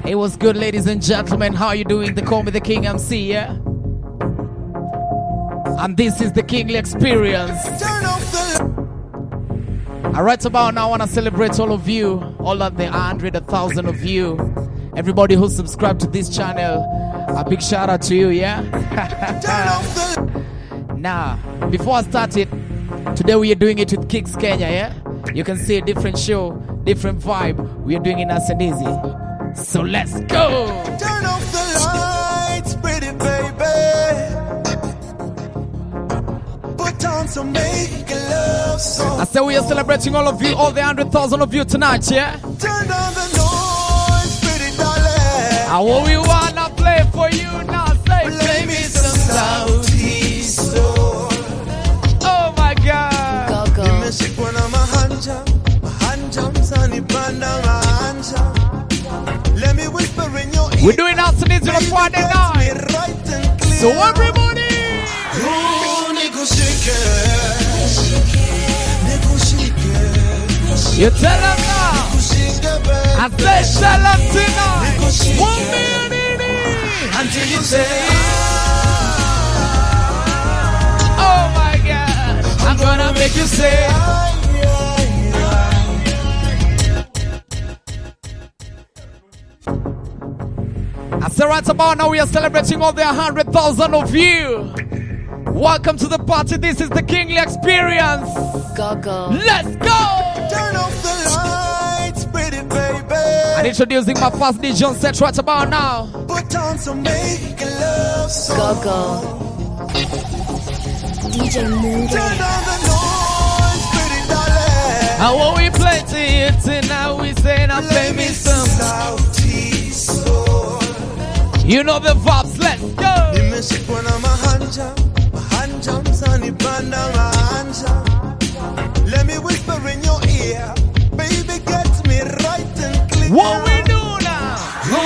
Hey, what's good, ladies and gentlemen? How are you doing? They call me the King MC, yeah? And this is the Kingly Experience. Right about now, I want to celebrate all of you, all of the 100, 1,000 of you, everybody who subscribed to this channel. A big shout out to you, yeah? Now, before I start it, today we are doing it with Kicks Kenya, yeah? You can see a different show, different vibe. We are doing it nice and easy. So let's go! Turn off the lights, pretty baby. Put on some make love song. I say we are celebrating all of you, all the 100,000 of you tonight, yeah? Turn down the noise, pretty darling. And what we wanna play for you now, say Play me some Southeast soul. Oh my God! Go. Music when I'm a hanjam, sunny banda mahanja. Let me whisper in your ear. We're doing out tonight on a Friday night. Right and clear. So everybody, you tell them now. I say tell them tonight. 1 minute until you say, oh my God, I'm gonna make you say. I say right about now we are celebrating all the 100,000 of you. Welcome to the party. This is the Kingly Experience. Go. Let's go. Turn off the lights, pretty baby. And introducing my first DJ on set right about now. Put on some make love song. Go. DJ Moody. Turn down the noise, pretty darling. And what we play to you tonight, we say now play me some Southeast soul. You know the vibes, let's go. The music when I'm a hanjam, sunny banda mahanja. Let me whisper in your ear, baby, get me right and clear. What we do now?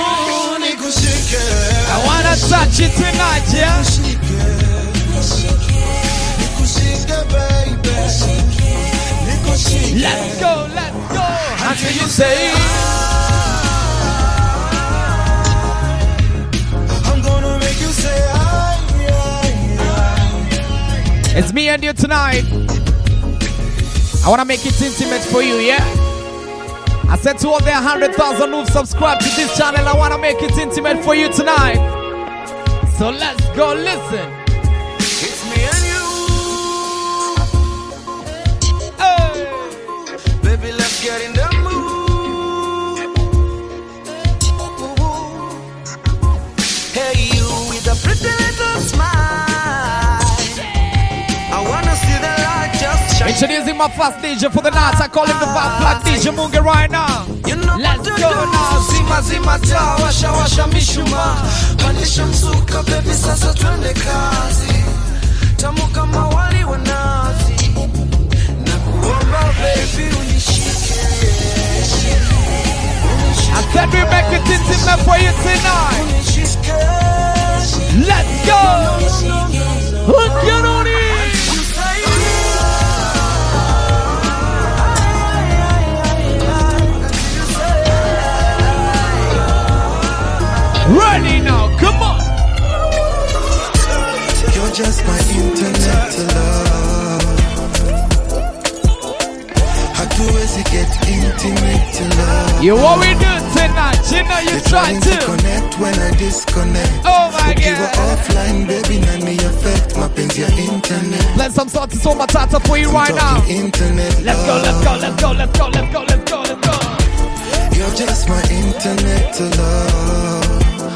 I wanna touch it tonight, yeah? Let's go. Until you say, I'm gonna make you say, it's me and you tonight. I wanna make it intimate for you, yeah? I said to all the 100,000 who've subscribed to this channel, I wanna make it intimate for you tonight. So let's go, listen. It's me and you. Hey. Baby, let's get in the mood. Hey, you with a pretty little smile. I wanna see the light just shine. Introducing my first DJ for the night. I call him the Vibe Black DJ Munga right now. You know Let's what go to do. now. Zima taa, washa mishuma. Pandisha msuka, baby, sasa twende kazi. Tamu kama wali wa nazi. Nakuomba baby unishike. I said we make it intimate for you tonight. Let's go. Hook you on it. Ready now, come on. You're just my internet to love. Hatuwezi get intimate to love. You what we do tonight, you know you try to to connect when I disconnect. Oh my Ukiwa God. offline baby nani affect mapenzi ya internet. Play some sort of Soma Tata for you right now. Internet Let's go. You're just my internet to love.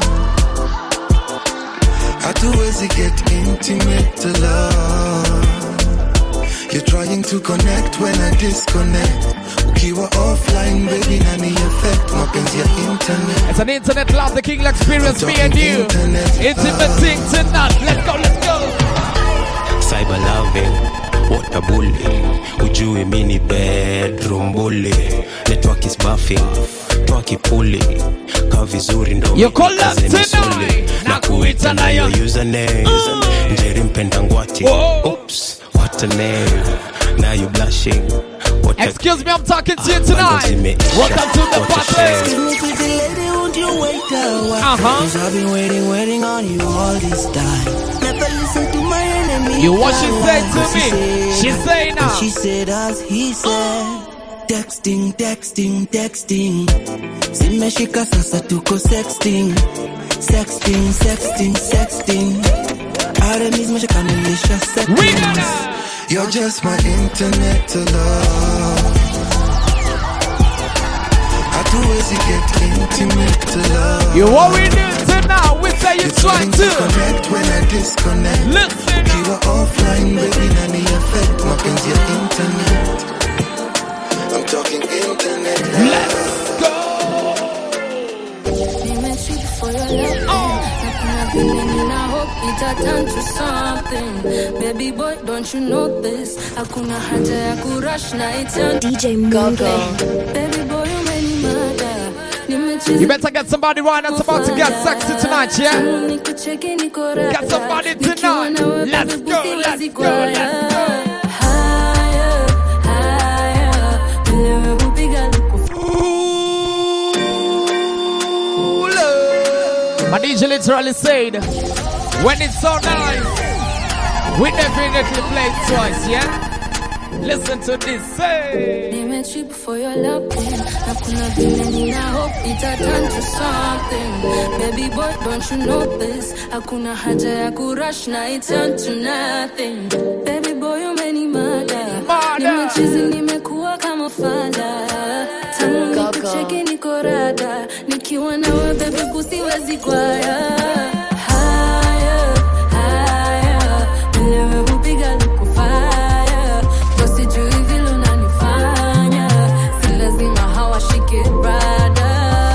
Hatuwezi get intimate to love. You're trying to connect when I disconnect. Ukiwa offline baby nani affect mapenzi ya internet. It's an internet love, the Kingly Experience, me and you. Intimate thing tonight. Let's go. Cyber loving, what a bully. Ujui mini bedroom bully. Network is buffing, twaki pulling. Ka vizuri ndo You call up tonight. na kuita na your username. Njeri mpenda ngwati. Oops, what a name. Now you blushing. What Excuse me, I'm talking to you tonight. Welcome to the party. Excuse me, pretty lady, won't you wait Cause I've been waiting on you all this time. Never listen to my enemy. You what she said to me? She say now. She said as he said. Texting. Zimeshika sasa tuko sexting. Aremis meshakamilisha seconds. You're just my internet to love. Hatuwezi get intimate to love. You what we do tonight? We say you try to connect when I disconnect. Listen. Ukiwa offline baby nani affect mapenzi ya internet. I'm talking internet. Let's go. For your love, I hope it turn to something. Baby boy, don't you know this? Hakuna haja ya kurush na itan. DJ Mogo. Baby boy, you many mother. You better get somebody right that's about to get sexy tonight, yeah? Get somebody tonight. Let's go. My DJ literally said, when it's so nice, we definitely play it twice, yeah? Listen to this, say. They met you before your love, hakuna vile nina hope it turn to something. Baby boy, don't you know this? Hakuna haja ya kurush na it turn to nothing. Baby boy, you many mada. Nimechizi nimekuwa kama fada. Tangu nikucheki niko rada. Nikiwa nawe baby pusi wezi kwaya. Higher, nilewe upiga luku fire. Bosi juu hivi lunanifanya. Si lazima hawashike brada.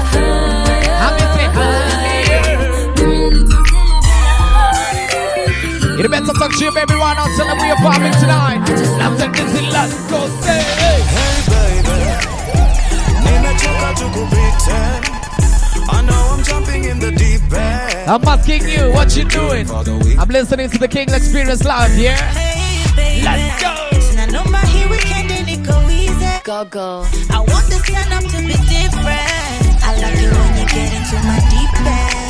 You better talk to your baby right now, tell them we are farming tonight. Let's take this in, let's go, say. Hey baby, nimechoka tu kupita. I know I'm jumping in the deep end. I'm asking you, what you doing? I'm listening to the King Experience Live, yeah? Hey baby, let's go. Nanomba hii weekend niko easy. Go. I want the stand up to be different. I like it when you get into my deep end.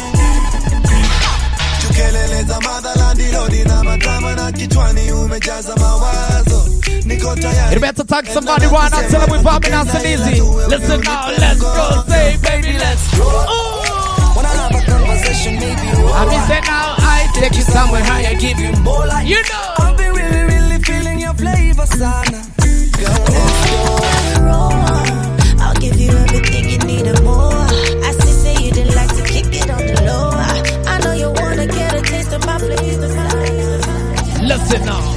Kelele za madhalandi lodi na madrama na kichwani umejaza mawazo. Niko tayari. You better talk to somebody right now, tell them we're vibing nice and easy. Listen now, let's go, say baby, let's go. Wanna have a conversation, maybe. I mean say now, I take you somewhere higher, give you more like you know. I'll be really feeling your flavor, sana. Girl, let's go. I'll give you everything you need and more. I still say you didn't like to keep it on the low. I know you wanna get a taste of my flavor. Listen now.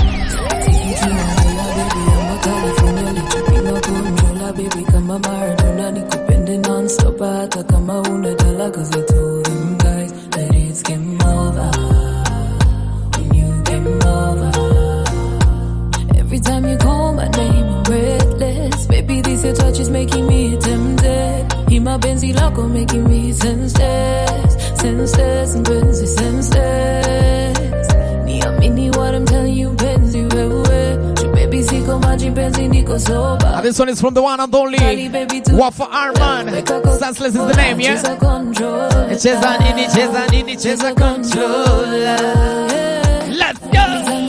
Baby, kama Maradona nikupende non-stop hata kama unadala, cause I told him guys that it's game over when you came over. Every time you call my name I'm breathless. Baby, this your touch is making me tempted. He my Benzi loco making me senseless and Benzi senseless. Niamini what I'm telling you, Benzi wewe. Baby, siko maji Benzi niko soba. And this one is from the one and only Wafa Arman. Senseless is the name, yeah? Cheza controller. Let's go.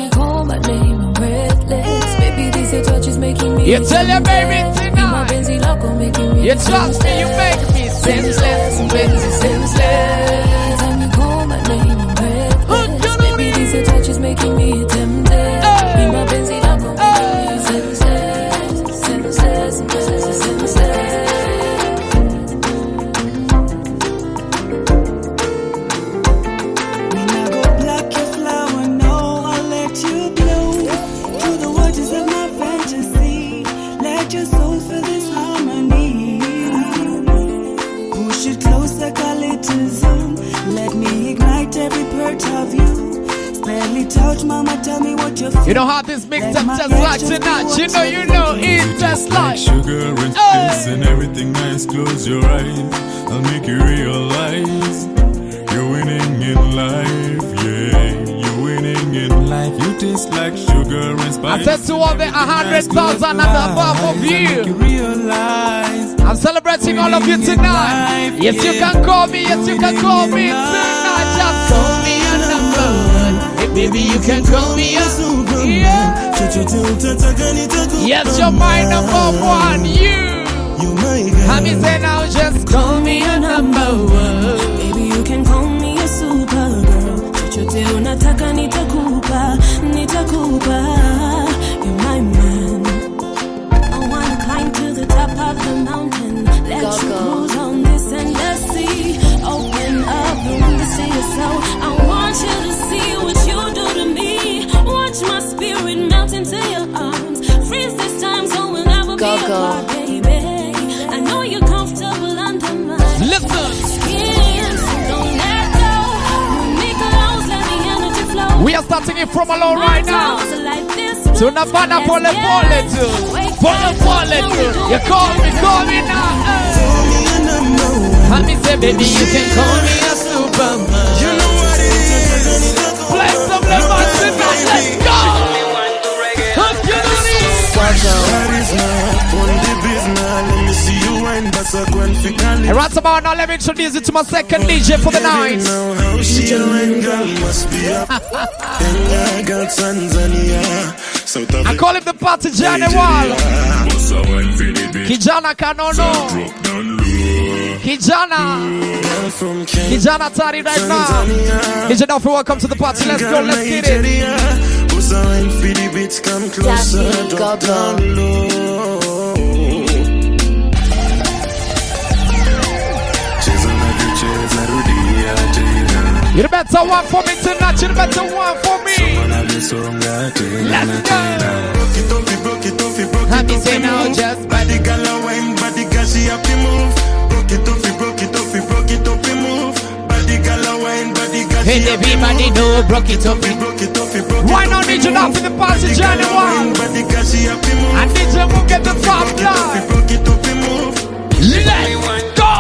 You tell your baby tonight. You trust me, you make me senseless. Benzi senseless. Baby, this your touch is making me tempted. Be my Benzi loco, making me senseless. When I go black your flower, no, I'll let you bloom to the waters of my fantasy. Let your soul feel this harmony. Push it closer, call it to zoom. Let me ignite every part of you. Barely touch, mama, tell me what you feel. You know how this mix up just like tonight. You know, it's just like sugar and spice and everything nice. Close your eyes, I'll make you realize you're winning in life, yeah. You're winning in life. You taste like sugar and spice. I said to all the 100,000 and above of you, I'm celebrating celebrating all of you tonight. Yes, you can call me. Yes, you can call me tonight. Just call me a number one. Hey, baby, you can call me a super. Yeah. Yes, you're my number one. You. Have me say now, just call me a number one. Baby, you can call me a super girl. Chochote unataka nitakupa, nitakupa. You're my man. I wanna climb to the top of the mountain. Let you cruise on this endless sea. Open up the window, say your soul. I want you to see what you do to me. Watch my spirit melt into your arms. Freeze this time so we'll never be apart, baby. I know you're comfortable under my skin, so don't let go. Make close, let the energy flow. We are starting it from alone right now. To Navana Pole Pole too. Pole Pole too. You call me now. Let me say, baby, you can call me a superman. You know what it is. Play some lemons tonight. Let's go. And right about now, let me introduce you to my second DJ for the night. I call him the party Janewal. Kijana Kanono. Kijana Tari right now. DJ Duffy, welcome to the party. Let's go, let's get it. You better one for me tonight, you better one for me. Let's go. Let me say now, just body girl wine, body girl she happy move. Broke it off, move. Body girl wine, body girl she happy move. Everybody know, broke it off. Why not need you now for the party journey one? Body girl she happy move. I need you to get the top line. Broke it off, move. Let's go.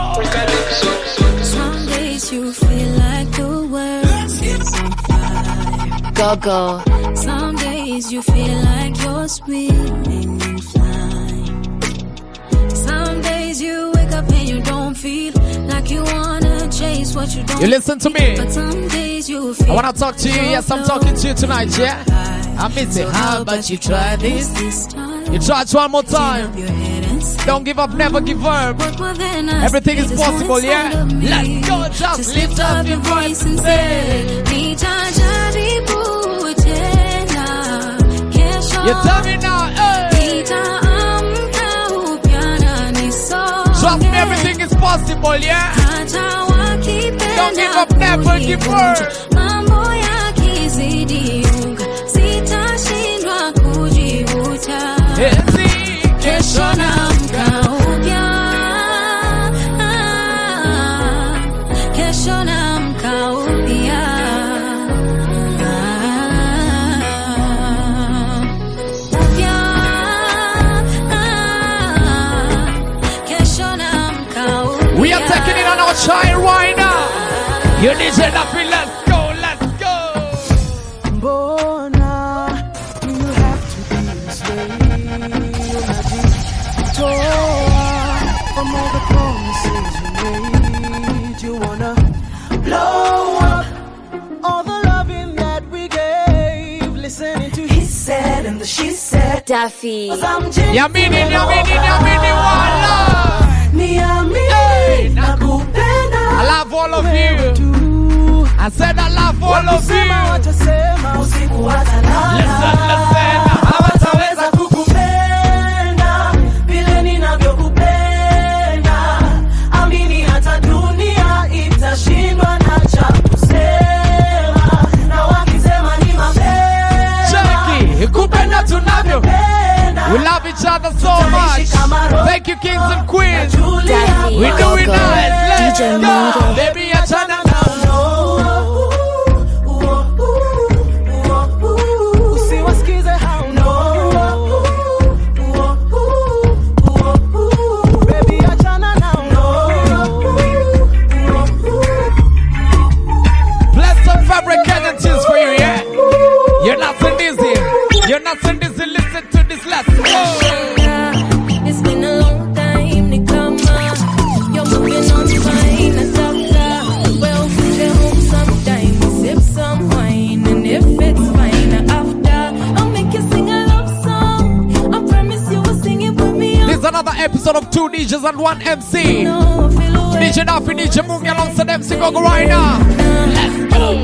Some days you feel like the world is on fire. Go. Some days you feel like you're swimming and flying. Some days you wake up and you don't feel like you wanna chase what you don't. You listen to me. But some days you feel I wanna talk to you. Yes, I'm talking to you tonight, yeah? I miss it. How about you try this? You try it one more time. Don't give up, never give up. Everything is possible, yeah? Let's go, just lift up your voice and say, you tell me now, hey. Trust me, everything is possible, yeah? Don't give up, never give up. We are taking it on our child right now. You need to feel, let's go. Bona, you have to be this way. From all the promises you made, you wanna blow up all the loving that we gave. Listening to he said and the she said. Duffy. Yamini, wala. Hey, I love all of you. I said I love all of you. Listen. Hawataweza kukupenda vile ninavyokupenda. Amini hata dunia itashindwa na cha kusema. Na wakisema ni mapenzi. Cheki, kupenda tunavyo. We love each other so much. Thank you, kings and queens. We do it nice. Let's go. Baby, I turn now. Bless some fabricated tunes for you, yeah? You're not so dizzy. Listen to this. Let's go. It's been a long time to come on. episode of 2 DJs and 1 MC. DJ Daffy, DJ Mungi alongside MC Gogo right now. Let's go.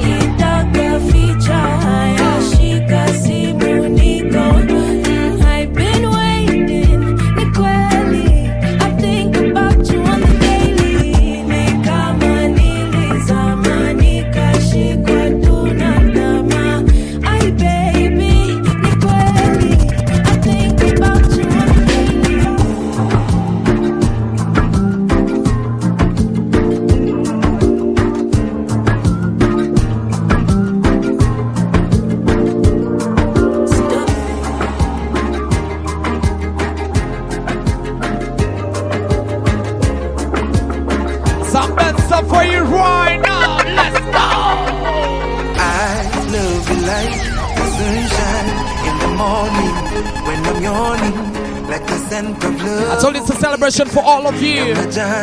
I've been waiting, Nikweli. I think about you on the daily. Ay baby, Nikweli. I think about you on the daily. Some best stuff for you right now. Let's go. I love you like the sunshine in the morning when I'm yawning, like the scent of love. I told you it's a celebration for all of you.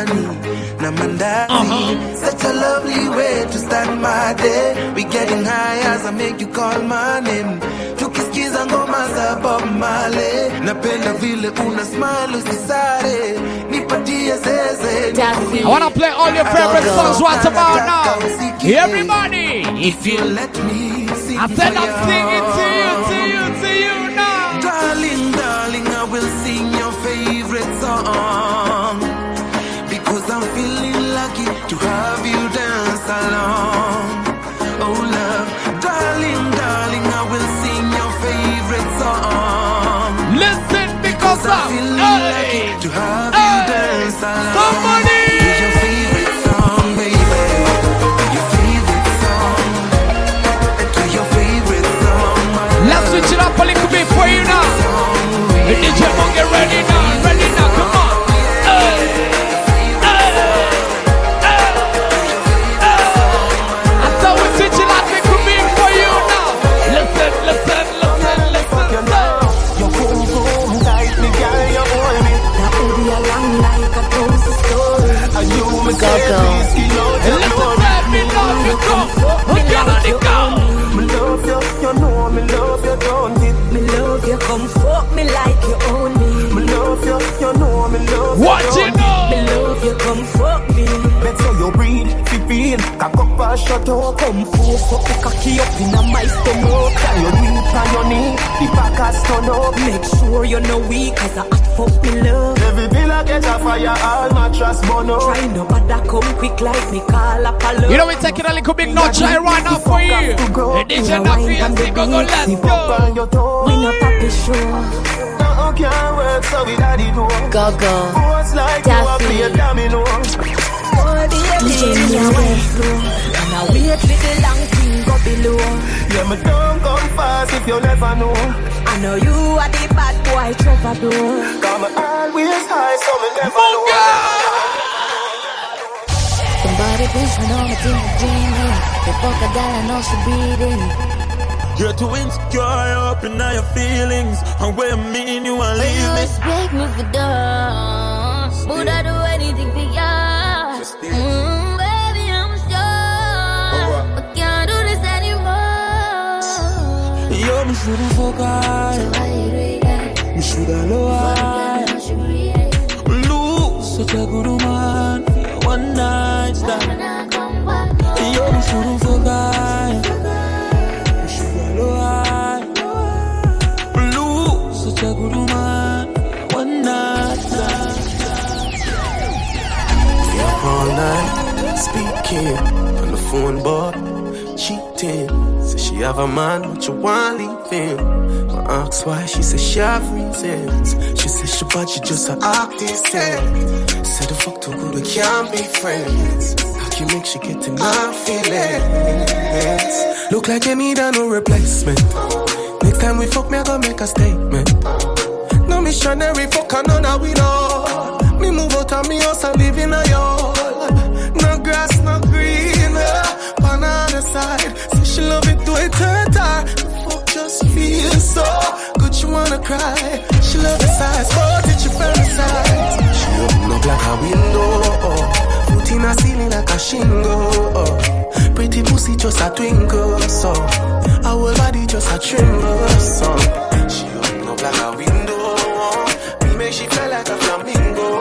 Such a lovely way to start my day. We getting high as I make you call my name. Tukiskiza ngoma za Bob Marley. Napenda vile una smile usisare. Nipatie zeze. I wanna play all your favorite songs right about now. Everybody, if you let me sing, I said I'm singing to you now. Darling, darling, I will sing your favorite song because I'm feeling lucky to have you dance along. Oh love, darling, darling, I will sing your favorite song. Listen, because I'm feeling lucky to have you dance along. Somebody. Your favorite song, baby. Your favorite song. To your favorite song. Let's switch it up a little bit for you now. The DJ won't get ready now, come on. I thought we switch it up a little bit for you now. Listen. Your boom boom tight, me girl, you hold me. That will be a long like a cozy story. And you me say please skin out your glory. Me love you, go. Me love you, you know me love you, don't it? Me love you, come fuck me like you own me. Me love you, you know me love you. What you know? Me love you, come fuck me. Better you breathe, feel, cock up and shut up. Come fuck, fuck the cocky up in a my stomach. Can you weep on your knee, the back has turned up. Make sure you're no weak, cause I hot fuck me love. Every villa get a fire, all mattress burn up. Try no bother come quick like me call up a love. You know we're taking a little bit notch right now for you. The DJ Nafi and Go, let's go. We no papi show. No can't work, so we daddy do. Go. What's like you a play a domino. DJ me a wait slow. And I wait with the long thing go below. Yeah, me don't come fast if you never know. I know you are the bad boy troubadour. Come always high, so me never know. Somebody pushing on me to the dream. The fuck a girl I know she beating. You're too insecure, up in all your feelings. And where I mean you want to leave You me. expect me for dust. Would I do anything for ya? Baby, I'm sure I can't do this anymore. Yo, me shouldn't focus. Me shoulda lower. Lose such a good woman for your one night stand. Yo, me shouldn't focus. Me shoulda lower. Lose such a good woman for your one night stand. We up all night, speaking on the phone, boy, cheating. Say she have a man, but you want leave him. I ask why, she say she have reasons. She say she bad, she just a act decent. Say the fuck too good, we can't be friends. How can you make she get enough feelings? Look like you need a no replacement. Next time we fuck, me I gonna make a statement. No missionary, fuck another we know. Me move out of me house and live in a yard. No grass, no green, on the other side. Say she love it to it hurt her. Fuck just feels so good, she wanna cry. She love the size, but it she fantasize. She open up like a window, put in a ceiling like a shingle. Pretty pussy just a twinkle, so her whole body just a tremble, so she open up like a window, we make she feel like a flamingo.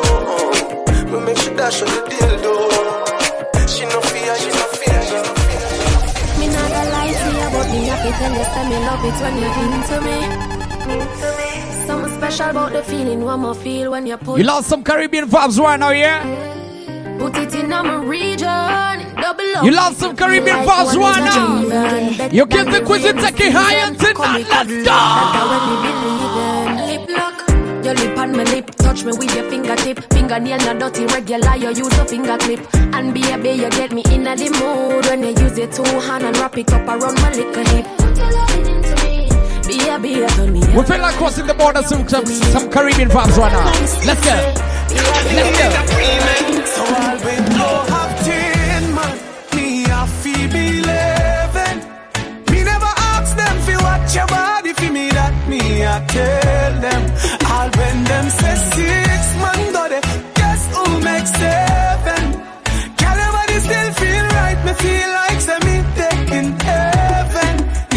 dash on the dildo. She no fear, she no fear, she no fear. Me not gonna lie to you, but me happy tell you say me love it when you're into me. Something special about the feeling one more feel when you put. You lost some Caribbean vibes right now, yeah? Put it in my region. Double up. You lost some Caribbean vibes right now. You get the quiz and take it higher tonight. Let's go. Lip lock. Your lip on my lip, touch me with your fingertip. Fingernail not dirty, regular, you use a finger clip. And baby, you get me in the mood when you use your 2 hands and wrap it up around my little hip. Put your loving into me, baby, turn me we feel like crossing the border, some Caribbean vibes right now. Let's go. Let's go. So I'll be no have 10 man, me a fee be 11. Me never ask them fi watch your body fi me that me I tell them. I'll bend them say 6 man got it. Guess who makes 7? Can everybody still feel right? Me feel like say me taking heaven.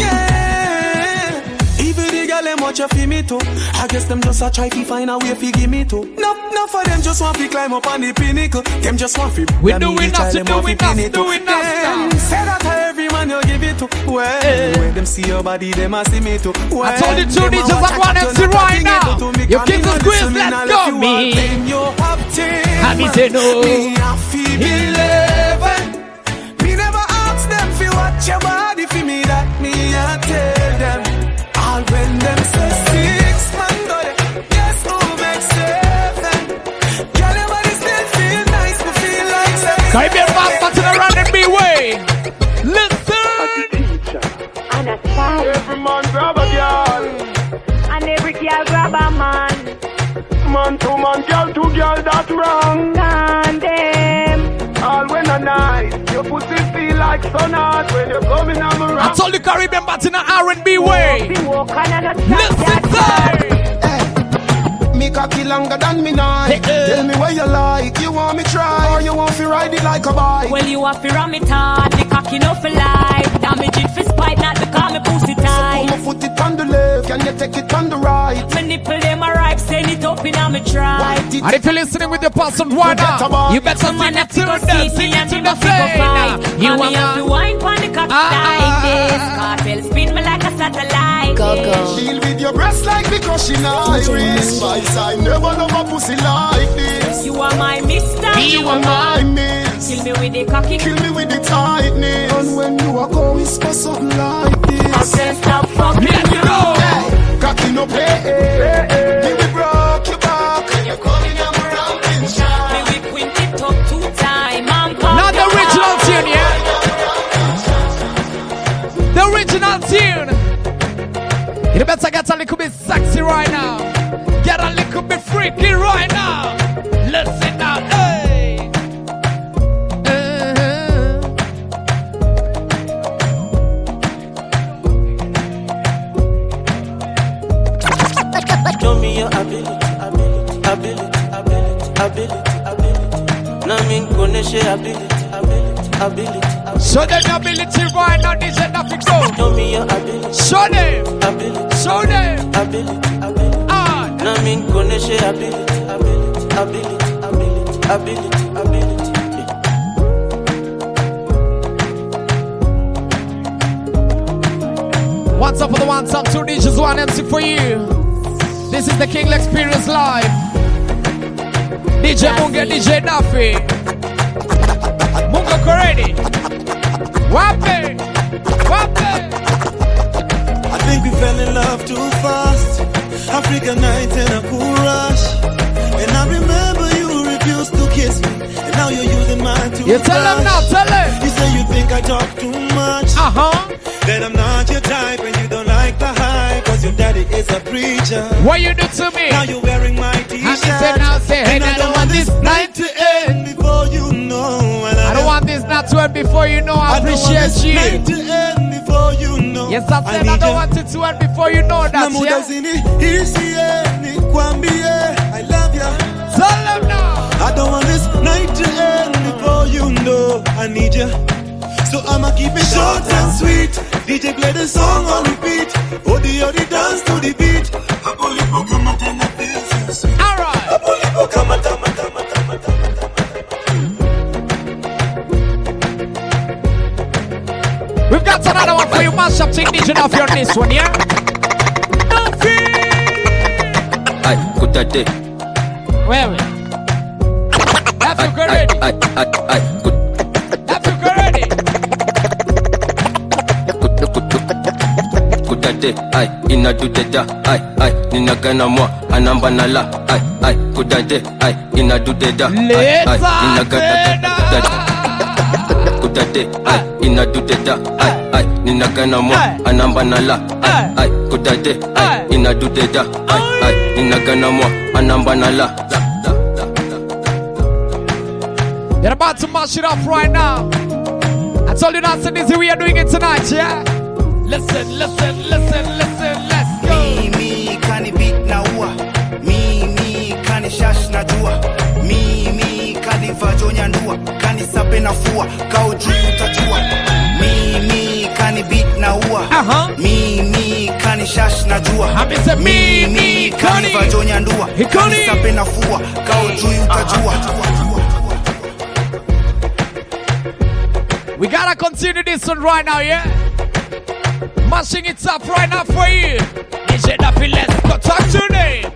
Yeah. Even the girl them watch you fi me too. I guess them just a try to find a way fi give me too. No for them just want to climb up on the pinnacle. Them just want to we doing us, doing us, doing us. Say that to every man you give it to. Well, when them see your body, them a see me too. Well, I told you 2 DJs at one MC right now. You keep the squeeze, let's go. Me, I me say no. Me a feel 11. Me never ask them fi watch your body fi me that me I tell them. All when them say 6 man got it. Guess who makes 7? Girl, your body still feel nice, me feel like say. Caribbean vibes, but to the R&B way. Listen. And a side. Every man grab a girl. And every girl grab a man. Man to man, girl to girl, that's wrong. Condemn. All when a night, your pussy feel like sun hot when you're coming on the rock. I told you Caribbean, but in the R&B way. Listen, sir. Me cocky longer than me night. Tell me what you like. You want me try or you want to ride it like a bike? Well, you have to ram it hard. The cocky no for life. Damage it for spite, not because me pussy tight. So put it on the left, can you take it on the right? My nipple them a ripe, send it up in a me try. And if you're listening with your person right now, you better sing it to them, sing it to the flame. You have to wine pon the cocky like this. Cartel spin me like a satellite. Go. Deal with your breast like because she Irish. I never love a pussy like this. You are my mister. You are my miss. Kill me with the cocky. Kill me with the tightness. And when you are going, whisper something like this. I can't stop fucking you. Hey, cocky no play. Me we broke your back. And you're coming up around in shine. Me we quint it up 2 times. Not the original tune, yeah? The original tune. You better get a little bit sexy right now. Get a little bit freaky right now. Listen now, hey. Show me your ability. Now me gonna share ability. Show them your ability right now. This is nothing go. Show me your ability. Show them. Show them. Ability. Now me gonna share ability. What's up for the one top 2 DJs, 1 MC for you. This is the King Experience Live. DJ Munga, DJ Duffy. Munga Koredi. Wape. I think we fell in love too fast. African night in a cool rush. And I remember you refused to kiss me. And now you're using mine to You tell them now, tell them. You say you think I talk too much. Then I'm not your type and you don't like the hype. Cause your daddy is a preacher. What you do to me? Now you're wearing my t-shirt. And I don't want this night to end before you know. I don't want this night to end before you know I appreciate you. Night to end before you know. Yes, I said I don't want it to end before you know that. I love ya. Tell them now. I don't want this night to end before you know I need ya. So I'ma keep it short and sweet. DJ play the song on repeat. Odi dance to the beat. Alright. for you, mash up technician of your this one, yeah? Aye, good a day. Where? That's you ready. Aye, good. That's you ready. Good a day. Aye, inna do the da. Aye, nina gana mwa anamba na la. Aye, good a day. Aye, inna do the da. Aye, nina gana da. Good a day. Aye, inna do the da. Aye, nina gana mwa anamba na la. Aye, good a day. Aye, inna do the da. Aye, nina gana mwa anamba na la. You're about to mash it up right now. I told you that's the we are doing it tonight, yeah? Listen, let's go. Me, kani beat na ua. Me, kani shash na jua. Me, kani vajonya ndua. Kani sape na fua, kao juu utajua. Me, kani beat na ua. Me, kani shash na jua. Me, kani vajonya ndua. Kani sape na fua, kao juu utajua. We gotta continue this one right now, yeah? Mashing it up right now for you. DJ Daffy, let's go talk to them.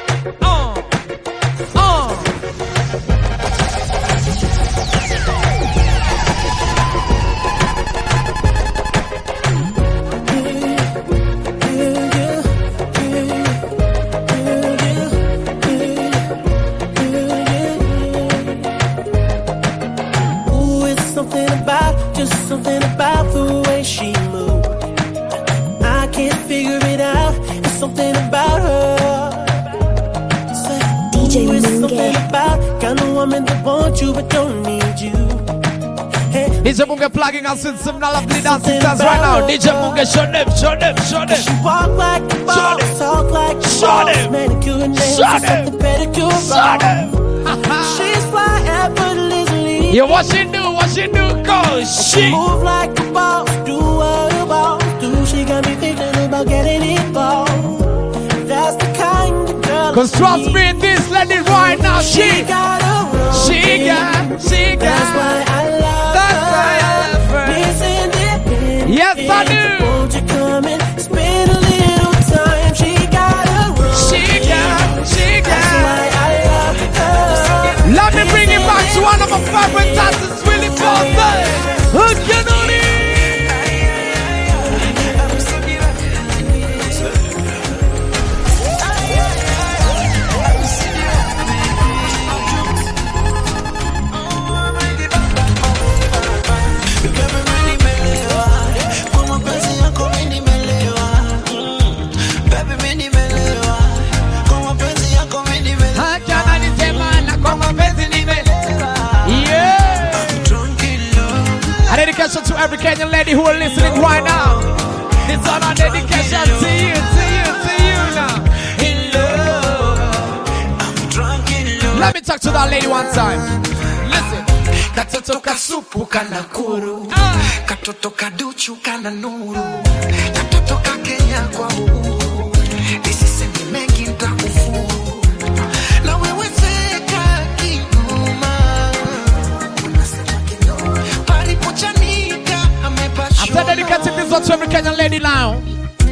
Just something about the way she moves. I can't figure it out. It's something about her. DJ Munge. It's something about kind of woman that wants you but don't need you. Hey, DJ Munge plugging us with some lovely dancing stars right now. DJ Munge, show them. She walk like a boss, talk like a boss. Manicure and nails, something pedicure. She's fly effortlessly. Yeah, what she do? Go, she move like a boss, do what a boss do. She got me thinking about getting involved. That's the kind of girl. Cause trust me, this lady right now, she got a run. That's why I love her. Miss Independent. Yes, I do. Won't you come and spend a little time? She got a run. That's why I love her. Let me bring it back to one of my favorite dances, Willie Boston. Get on it. Dedication to every Kenyan lady who are listening right now. This on our dedication to you now. In love. Let me talk to that lady one time. Listen. Katoto kasupu kana kuru. Katoto kaduchu kana nuru. Katoto kakenya kwa uhuru. Nisiseme mengi ntakufuru. Na wewe seka kinuma. I'm so dedicated this one to every Kenyan lady now.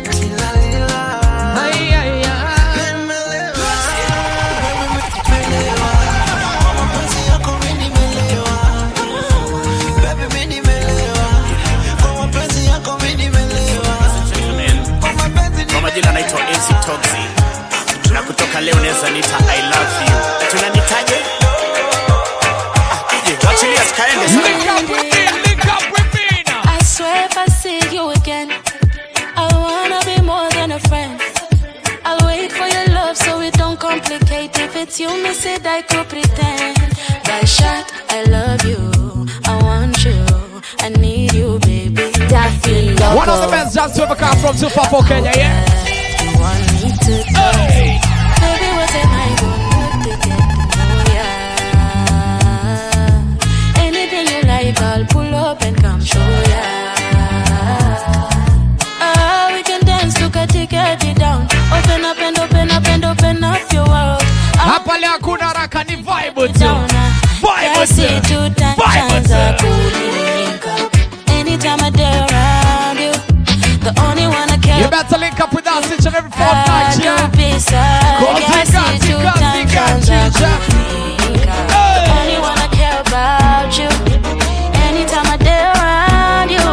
Kwa majina naitwa MC Toxi. Na kutoka leo neza nita I love you. Tunanitaje? Wachilia tukaende sana. I swear if I see you again, I wanna be more than a friend. I'll wait for your love so it don't complicate. If it's you, me said I could pretend. By shot, I love you, I want you, I need you, baby. Daffy Loco. One of the best jobs to ever come from 254 Kenya, yeah? You want me to talk? Baby, what am I gonna do to get to know ya? Anything you like, I'll pull up and come show ya. We can dance, look at it, get it down. Open up and open up and open up your world. Hapa leo kuna raka ni vibe tu. Vibe tu. Vibe tu. Anytime I dare around you, fortnight, yeah. Only wanna care about you. Anytime I dare around you.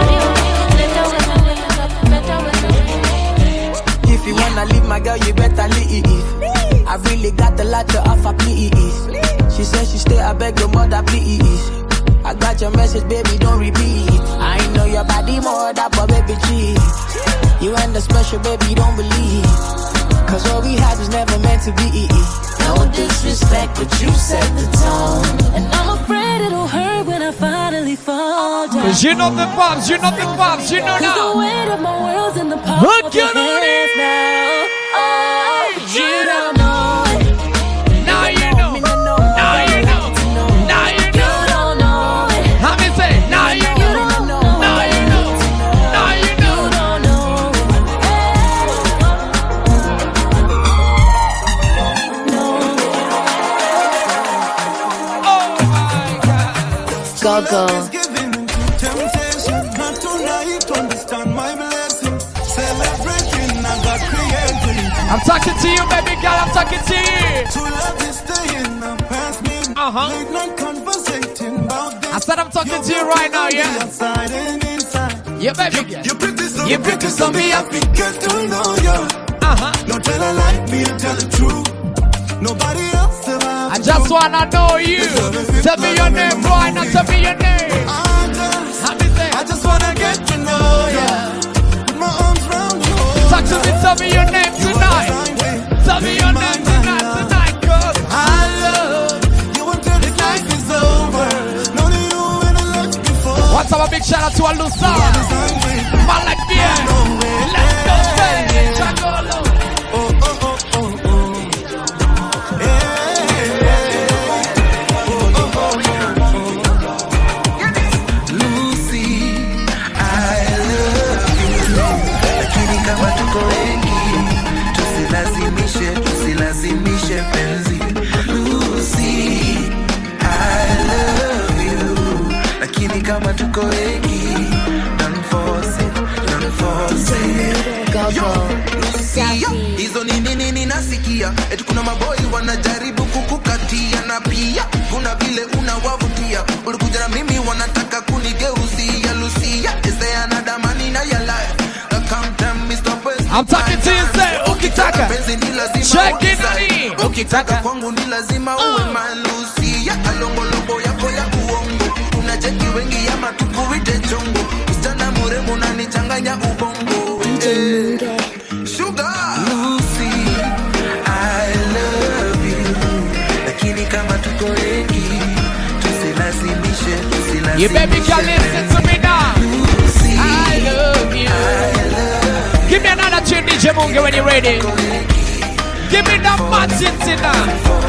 If you wanna leave my girl, you better leave. I really got a lot to offer, please. She said she stay, I beg your mother, please. I got your message, baby, don't repeat. I know your body more than but baby, cheat. You ain't the special, baby, don't believe. Cause what we had was never meant to be. No disrespect, but you set the tone. And I'm afraid it'll hurt when I finally fall down. Cause you know the vibes, you know the vibes, you know now. Cause the weight of my world's in the palm of your hands now. Oh, you don't know it. Now you know. Now you know. Now you know. You don't know it. How me say? Now you know. Now you know. Now you know. You don't know it. Go, go. I'm talking to you, baby girl, I'm talking to you. I said I'm talking to you right now, yeah. Yeah, baby girl. You pretty, so me happy, get to know you. No tell a lie, me tell the truth. Nobody else ever. I just wanna know you. Tell me your name, right now, tell me your name. I just wanna get to know you. Put my arms around you. Talk to me, tell me your name tonight. Tell me your name tonight, cause I love you until this life is over. Know you when I loved before. What's up, a big shout out to Alusa. Man like beer. Let's go, say Chacolo. Tusilazimishe penzi Lucy, I love you. Lakini kama tuko wengi, don't force it. Lucy, hizo ni nini nasikia. Eti kuna maboi wanajaribu kukukatia. Na pia kuna vile unawavutia. Ulikuja na mimi wanataka kunigeuzia. Lucy, ese anadamani na ya life. I'm talking to you, say ukitaka. Check it out. Ukitaka kwangu ni lazima uwe malusi. Ya alongolobo yako ya uongo. Unacheki wengi ama tukuite chongo. Msichana murembo unanichanganya ubongo. Sugar Lucy, I love you. Lakini kama tuko wengi, tusilazimishe. You baby can listen to me now. Lucy, I love you. Give me another tune, DJ Munge, when you're ready. Give me that Martin tonight.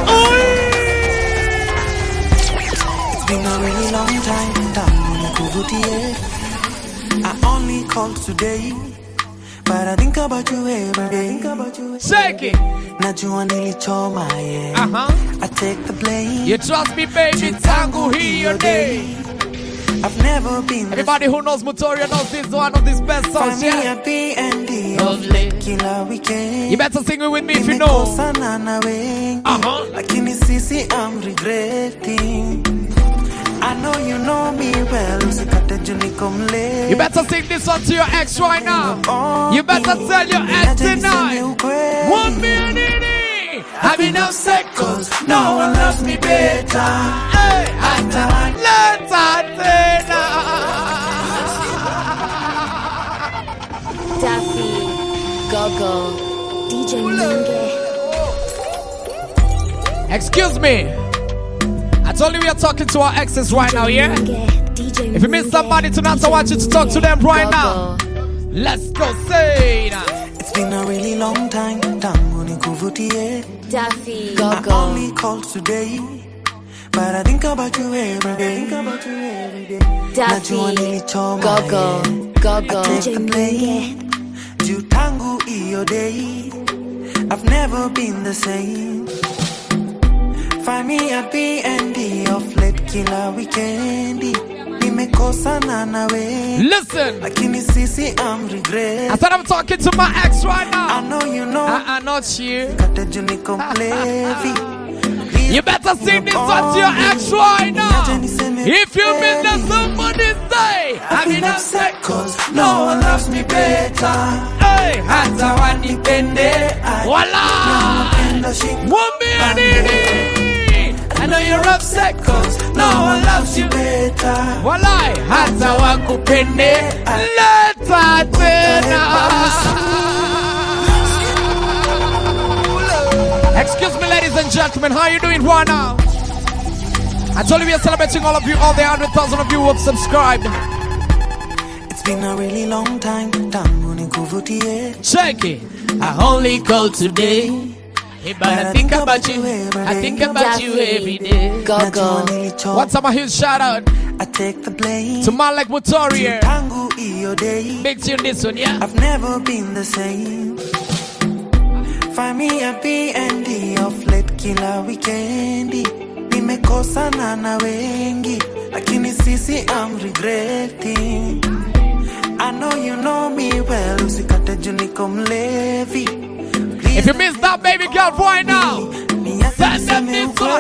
It's been a really long time. I only called today, but I think about you every day. Shake it. Najua nilichoma, yeah. I take the blame. You trust me, baby. Tangu hii your day. I've never been. Everybody who knows Mutoria knows this one of these best songs, yeah. Lovely. Kila weekend. You better sing it with me if you know. Lakini sisi I'm regretting. I know you know me well. Usikate juu niko mle. You better sing this one to your ex right now. You better tell your ex tonight. 1 million. I've been upset cause no one loves me better. Hey, let's Daffy, Go-Go, DJ Munge. Excuse me. I told you we are talking to our exes right now, yeah? If you miss somebody tonight, I want you to talk to them right now. Let's go, say now. It's been a really long time. Tangu nikuvutie. Daffy, I only called today, but I think about you every day. Daffy, Go-Go, Go-Go, DJ Munge. Juu tangu iyo day, I've never been the same. Find me at B&D of late kila weekendi. nimekosana nawe. Listen. Lakini sisi I'm regret. I said I'm talking to my ex right now. I know you know. Not you. Katajo niko mlevi. You better sing this one to your ex right now. If you miss that somebody say, I've been upset cause no one loves me better. Hey, hata wanipende. Voila! I know you're upset cause no one loves you better. Voila! Hata wakupende. Leta tena. Excuse me, ladies and gentlemen, how are you doing right now? I told you we are celebrating all of you, all the 100,000 of you who have subscribed. It's been a really long time. Check it. I only call today. Hey, but I think about you. I think about you every day. Go, go. What's up, a huge shout out? I take the blame. To man like Mutoria. Big tune this one, yeah. I've never been the same. Find me a B&D of late kila weekendi. Nimekosana na wengi, lakini sisi I'm regretting. I know you know me well, usikate juu niko mlevi. If you missed that baby girl right now, send them this one.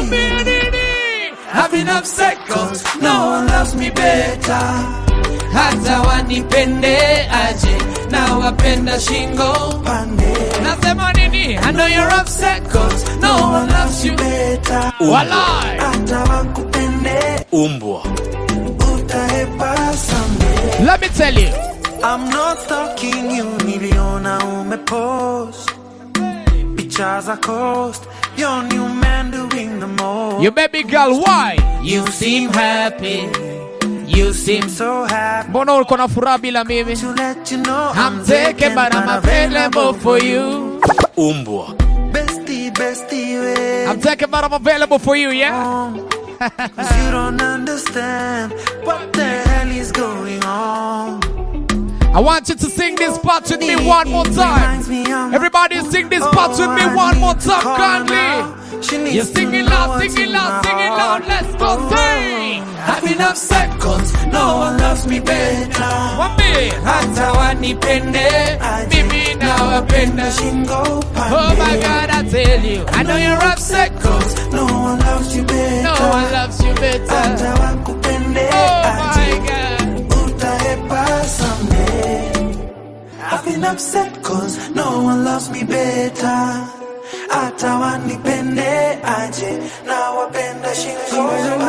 I've been upset cause no one loves me better. Hata wanipende aje, na wapenda shingo pande. Nasema nini? I know you're upset cause no one loves you better. Walai. Hata wakupende. Umbwa. Utaepa someday. Let me tell you. I'm not stalking you, niliona umepost pictures are cost. Your new man doing the most. You baby girl, why? You seem happy. You seem so happy. Mbona uko na furaha bila mimi? To let you know I'm taken but I'm available for you. Umbwa. Bestie way. I'm taken but I'm available for you, yeah? Cause you don't understand what the hell is going on. I want you to sing this part with me one more time. Everybody sing this part with me one more time, kindly. You're singing loud, singing loud, singing loud. Let's go sing. I've been upset cause no one loves me better. Hata wanipende, mimi na wapenda shingo pande. Oh my God, I tell you, I know you're upset cause no one loves you better. No one loves you better. Hata wakupende, oh my God. Utaepa someday. I've been upset cause no one loves me better. Hata wanipende aje, na wapenda shingo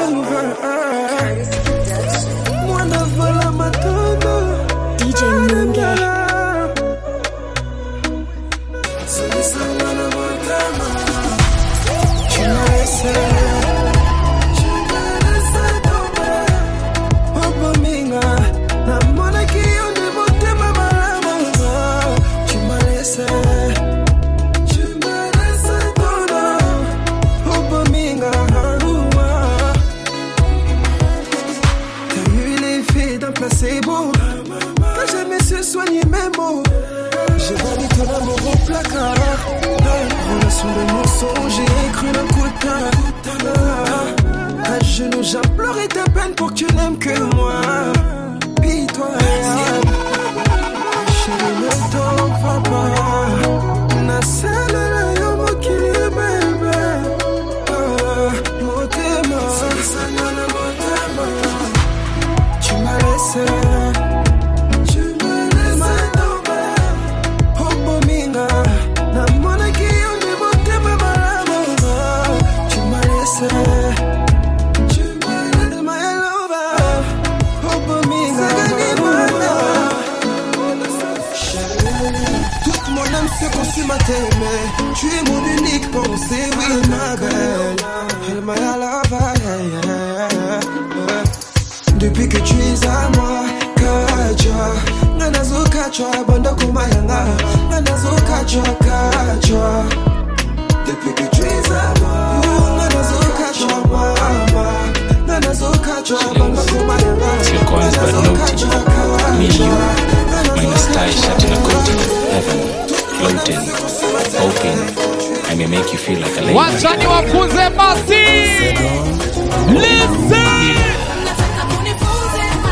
DJ Munge. Placebo, t'as jamais su soigner mes mots. J'ai banni ton amour au placard. Relation de mensonge, j'ai cru d'un coup de à genoux, j'implorais ta peine pour que tu n'aimes que moi. Pitoyable, chérie, ne t'en va pas. Na sala la yomo kili bébé. Motema, sana motema. Tu m'as laissé tomber. Oh bominga, na mona ki onde bote me balama. Tu m'as laissé my lover. Oh bominga, toute mon âme se consume à t'aimer. Tu es mon unique pensée, oui ma belle. Elle m'a la depuis que tu es à moi, Kacha, Nanazo Kacha, Banda Kumayanga, Nanazo Kacha, Kacha. Depuis que tu es à moi, Nanazo Kacha, Mama, Nanazo Kacha, Banda Kumayanga, Nanazo Kacha, me and you, minus ties sat in a continent, heaven, floating, hoping I may make you feel like a lady. Watch on your pussy, Masi! Listen!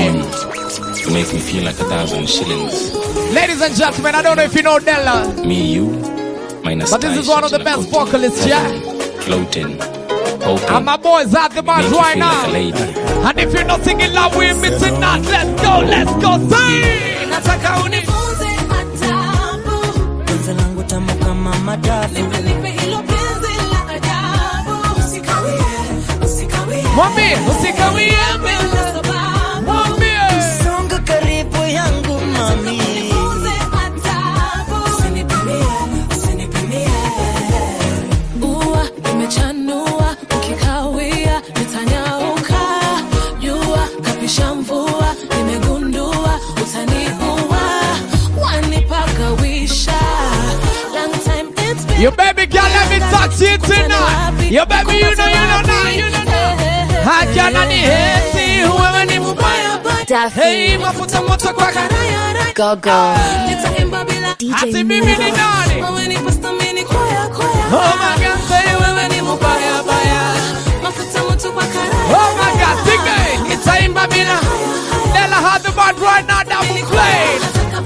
You make me feel like 1,000 shillings. Ladies and gentlemen, I don't know if you know Della. Me, you, minus but this is one of the best vocalists, yeah? Floating, hoping. And my boys at the band right now. Like and if you're not singing love, we're missing that. Let's go, sing! Nataka unifunze adabu. Penzi langu tamu kama madafu. Nipe hilo penzi la ajabu. Usikawie. Mwambie, usikawie. Mwambie. Songa karibu yangu mami. Nifunze adabu. Usinipimie. Ua imechanua ukikawia nitanyauka. Jua kapisha mvua nimegundua utaniua. Wanipagawisha. Long time it's been. You baby girl, let me talk to you tonight. You baby, you know now. Hajana ni heti, wewe ni mubaya. Hey, mafuta moto kwa karaya. Go, go. Ati mimi ni nani? Wewe ni pasta mini kwaya. Oh my God, say wewe ni mubaya baya. Mafuta moto kwa karaya. Oh my God, sing it. It's a Babila. Della had the band right now that we played.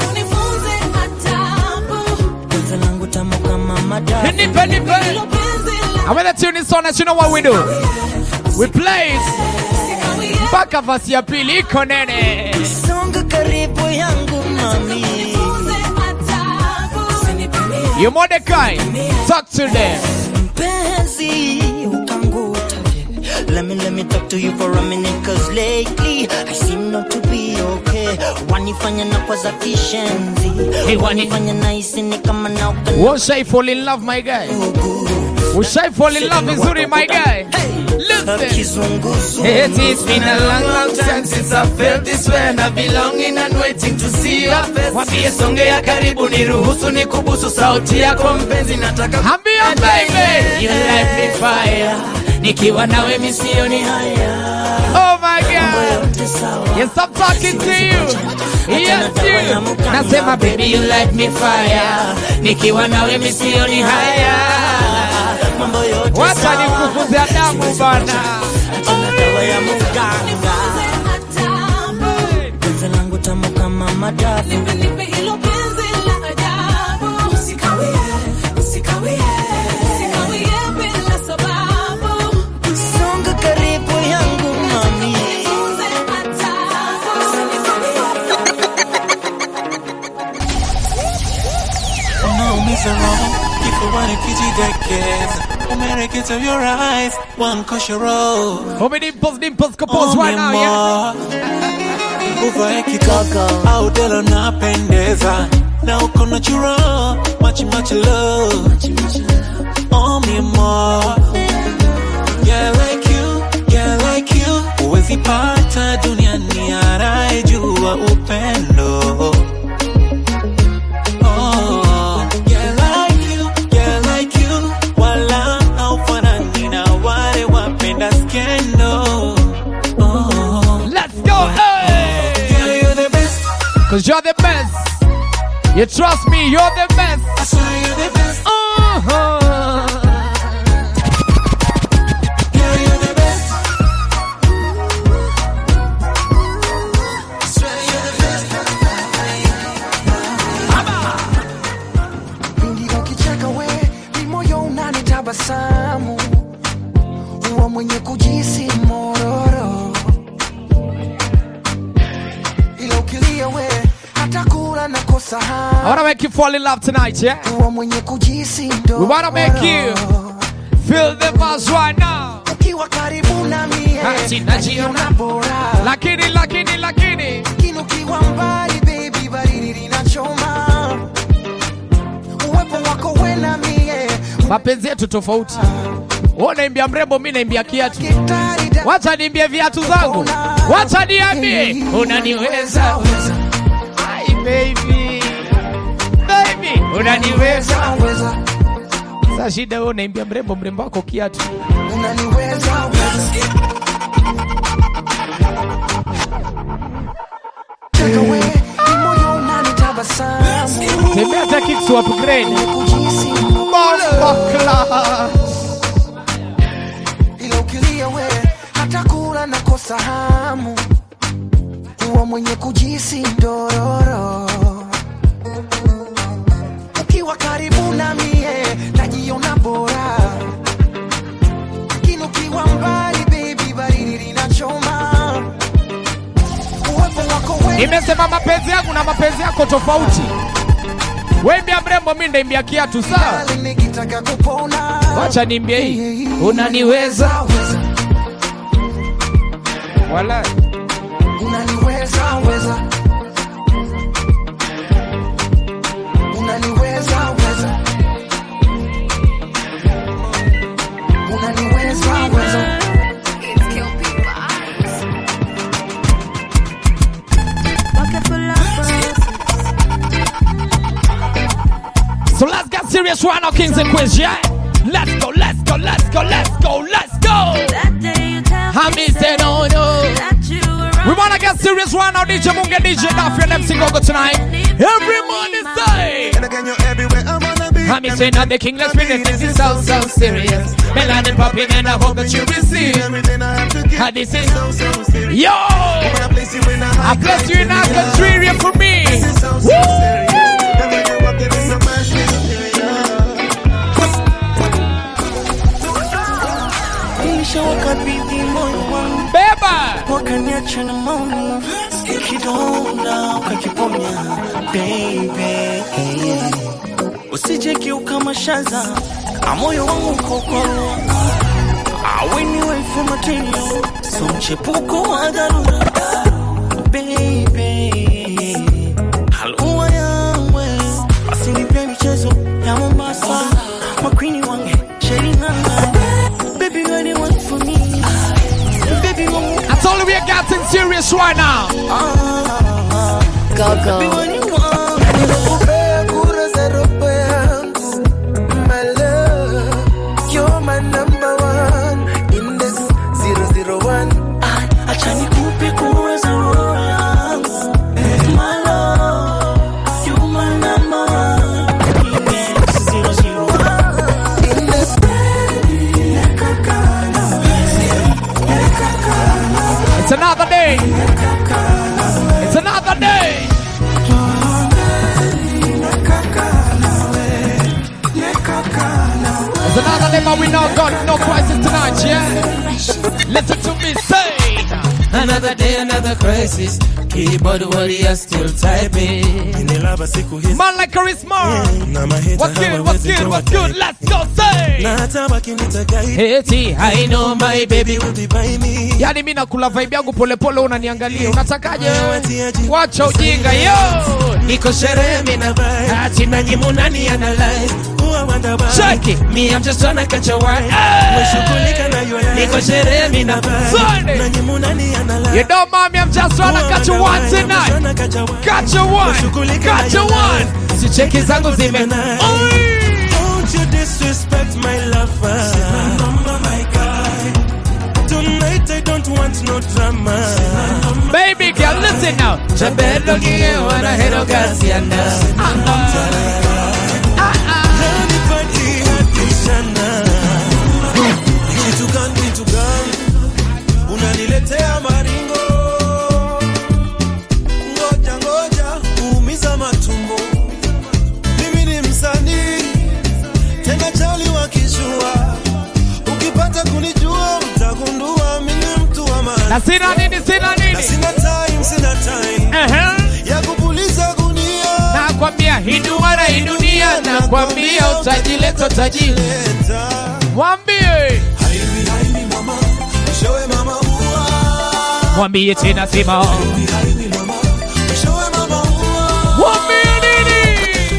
Nipe. And when the tune is on, you know what we do? We play it. Mpaka vasi ya pili iko nene. Songa karibu yangu mami. You Mordecai, talk to them. Mpenzi ukanguta. Let me talk to you for a minute, cause lately I seem not to be okay. Wanifanya na kwa za kishenzi. Wanifanya na isini kama na ukana. Won't I fall in love, my guy? Won't I fall in love, Missouri, my guy? Listen. It's been a long time since I felt this way, and I belonging and waiting to see your face. Wambie songe ya karibu niruhusu nikubusu sauti yako mpenzi nataka. Ambia baby, you light me fire. Nikiwa nawe misioni haya. Oh my God. Yes, I'm talking to you. Yes, you. Nasema baby, you light me fire. Nikiwa nawe misioni haya. Wacha nikufunze adabu bana. Penzi langu tamu kama madafu. Nipe hilo penzi la ajabu. Usikawie bila sababu. Songa karibu yangu mami. Unaumiza roho kifuani kijidekeza. Americans of your eyes, one kosher roll. How many dimples compose right now, yeah? Uvae kitoko au delo napendeza. Na uko natural, much love. Oh me more. Yeah like you. Uwezi pata duniani anayejua upendo. Let's go, hey! Girl, you're the best. Cause you're the best. You trust me, you're the best. I swear you're the best. Girl, you're the best. I swear you're the best. Pindi ukicheka we, ni moyo unanitabasamu. Huwa mwenye kujisi mororo. Ila ukilia we, hata kula na kosa hamu. I wanna make you fall in love tonight, yeah? Huwa mwenye kujisi ndoro. We wanna make you feel the buzz right now. Ukiwa karibu na mie, najiona bora. Lakini Ukiwa mbali baby, baridi linachoma. Uwepo wako we na mie. mapenzi yetu tofauti. Wewe unaimbia mrembo, mimi naimbia kiatu. Wacha niimbie viatu zangu. Wacha niambie unaniweza. Ai baby. Unaniweza. Sasa shida wewe unaimbia mrembo wako kiatu. Unaniweza. Tembea hata kicks to upgrade. Ila ukilia we, hata kula na kosa hamu. ukiwa mwenye kujisi dororo, ukiwa karibu na mie najiona bora, ukiwa mbali baby baridi linachoma. Nimesema mapenzi yangu na mapenzi yako tofauti. Wewe mbia mrembo, mimi ndaimbia kiatu sawa. Nikitaka kupona acha niimbie hii. Unaniweza wala unaniweza weza, unaniweza weza, unaniweza weza. So let's get serious right now, kings and queens, yeah? Let's go, let's go, let's go, let's go, let's go! Hami said, oh no. We wanna get serious right now, DJ Munga, DJ Duffy, and MC Gogo tonight. Everybody say! Hami say, not the king, let's bring it, this is so, so serious. Melanin popping and I hope that you receive. How this is yo! I bless you in Alcantara for me! Woo! Beba wakaniacha na maoni ikidonda ukakiponya baby, usije kiuka mashaza moyo wangu kokoro aweni wefu material so mchepuko wa dharura baby, halua yawe asinipe michezo ya Mombasa makwini wange shelinana baby when you want for me. I told you we are getting serious right now. Go, go. My love, you're my number one. Index 001. Achani kupe kuweza roho yangu. My love, you're my number one. Index 001. Index It's another day. It's another day. It's another day, but we know God, no crisis tonight, yeah? Listen to me say. Another day, another crisis. Keyboard warrior still typing. Man like charisma. What's good, what's good, what's good? Let's go, say. Hey, I know my baby will be by me. Yani mimi nakula vibe yangu pole pole, unaniangalia. Unatakaje? Wacha ujinga, yo. Niko sherehe mimi na vibe. Ati na nyimu nani analyze. Check it. Me, I'm just trying to catch a wine. Niko sherehe mimi na vibe. Na nyimu nani analyze. You know, mommy, I'm just trying to catch a one tonight. Catch a one. Catch a one. Si cheki zangu zime. Don't you disrespect my lover. My guy. Tonight I don't want no drama. Baby girl, listen now. Chabelo gie wana hero gasiana. Unaniletea maringo. Ngoja ngoja kuumiza matumbo. Mimi ni msanii tena chali wa kishua. Ukipata kunijua utagundua mimi ni mtu wa maana. Na sina nini, sina nini. Na sina time. Ya kupuliza gunia. Nakwambia hii dunia, nakwambia utajileta utajileta. Mwambie. Mwambie tena sema. Mwambie nini?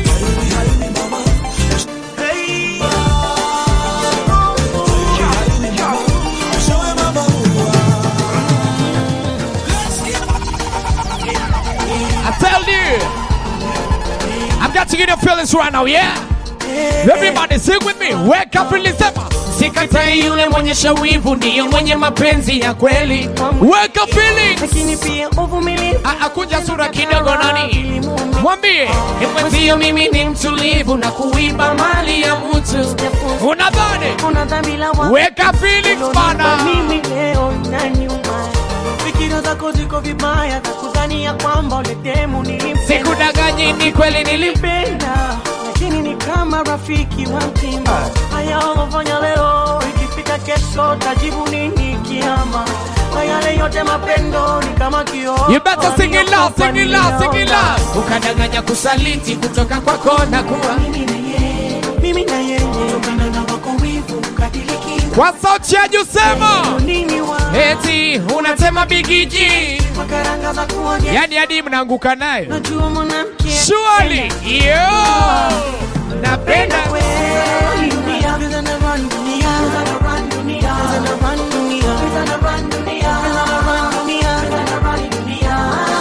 I tell you, I've got to get your feelings right now, yeah? Everybody sing with me. Wake up and listen. Sikatai yule mwenye shawivu ndiyo mwenye mapenzi ya kweli. Wake up feelings. Lakini pia uvumilivu. Akuja sura kidogo nani. Mwambie mwenzio mimi ni mtulivu na kuiba mali ya mtu. Unadhani? Unadhani la Wake up feelings bana. Mimi leo na nyuma. fikira zako ziko vibaya takudhania kwamba ule demu nilimpenda. Sikudanganyi, ni kweli nilimpenda, lakini ni kama rafiki wa mtima. Haya unafanya leo, ikifika kesho tajibu nini kiama? Yale yote mapendo ni kama kioo. You better sing it loud, sing it loud, sing it loud. Ukadanganya kusaliti kutoka kwako na kuwa mimi na yeye tukana wako wivu kadiliki. Kwa sauti ya juu sema eti unasema bigiji makaranga za kuoje. Yani hadi mnaanguka nayo. Najua mwanamke surely yo napenda kweli dunia na run dunia na run dunia na run dunia na run dunia na run dunia na run dunia.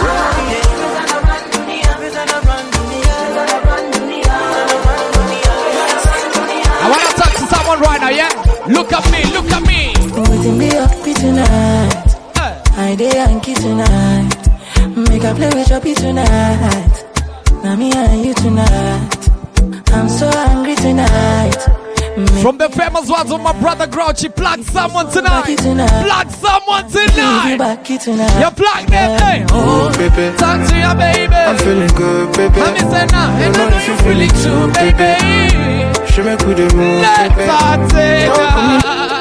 I wanna talk to someone right now, yeah? Look at me, look at me. Waiting me up tonight. I day and kiss tonight. Make a play with your beat tonight. Now me and you tonight. I'm so hungry tonight. From the famous words of my brother Grouchy, plug someone tonight. Plug someone tonight. You plug them, hey. Oh, baby. Talk to your baby. I'm feeling good, baby. Let me say now, and I know you feel it too, baby. She make with the move, let's take her.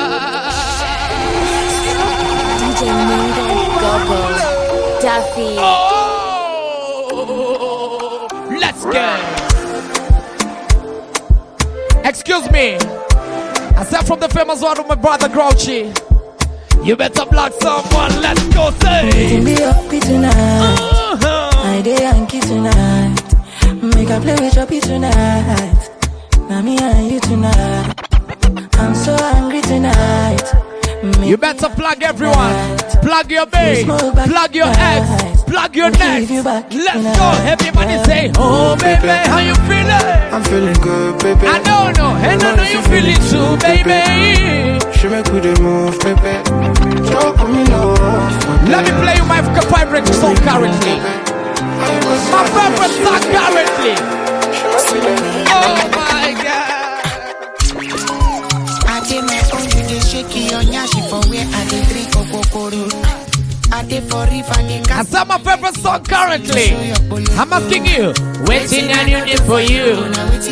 DJ Moody, Gogo, Duffy. Oh, let's go. Excuse me. I said from the famous one of my brother Grouchy. You better block someone. Let's go, say. Me up tonight. I day and kiss tonight. Make a play with your beat tonight. Now me and you tonight. I'm so hungry tonight. You better plug everyone. Plug your babe. Plug your ex. Plug your neck. Let's go. Everybody say, oh baby, how you feeling? I'm feeling good, baby. I don't know, and I know you feel it too, baby. She make with the move, baby. Talk me love. Let me play you my favorite song currently. My favorite song currently. Oh my God. I did my own, you dey shake your nyashi for where I dey drink okokoro. I did for river. I saw my favorite song currently. I'm asking you, waiting on you did for you.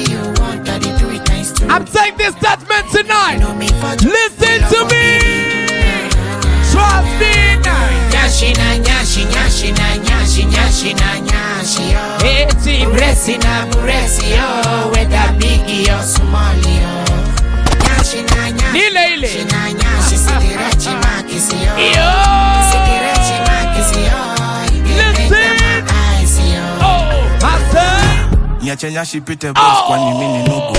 I'm taking this statement tonight. Listen to me. Trust me now. Nyashi na nyashi, nyashi na nyashi, nyashi na nyashi yo. Eti bresi na buresi yo. Whether big or small yo. Nyashi na nyashi, ile ile. Nyashi na nyashi, sitirachi makisi yo. Sitirachi makisi yo. Listen. Oh, master. Nyache nyashi pite boss kwa ni mini nugu.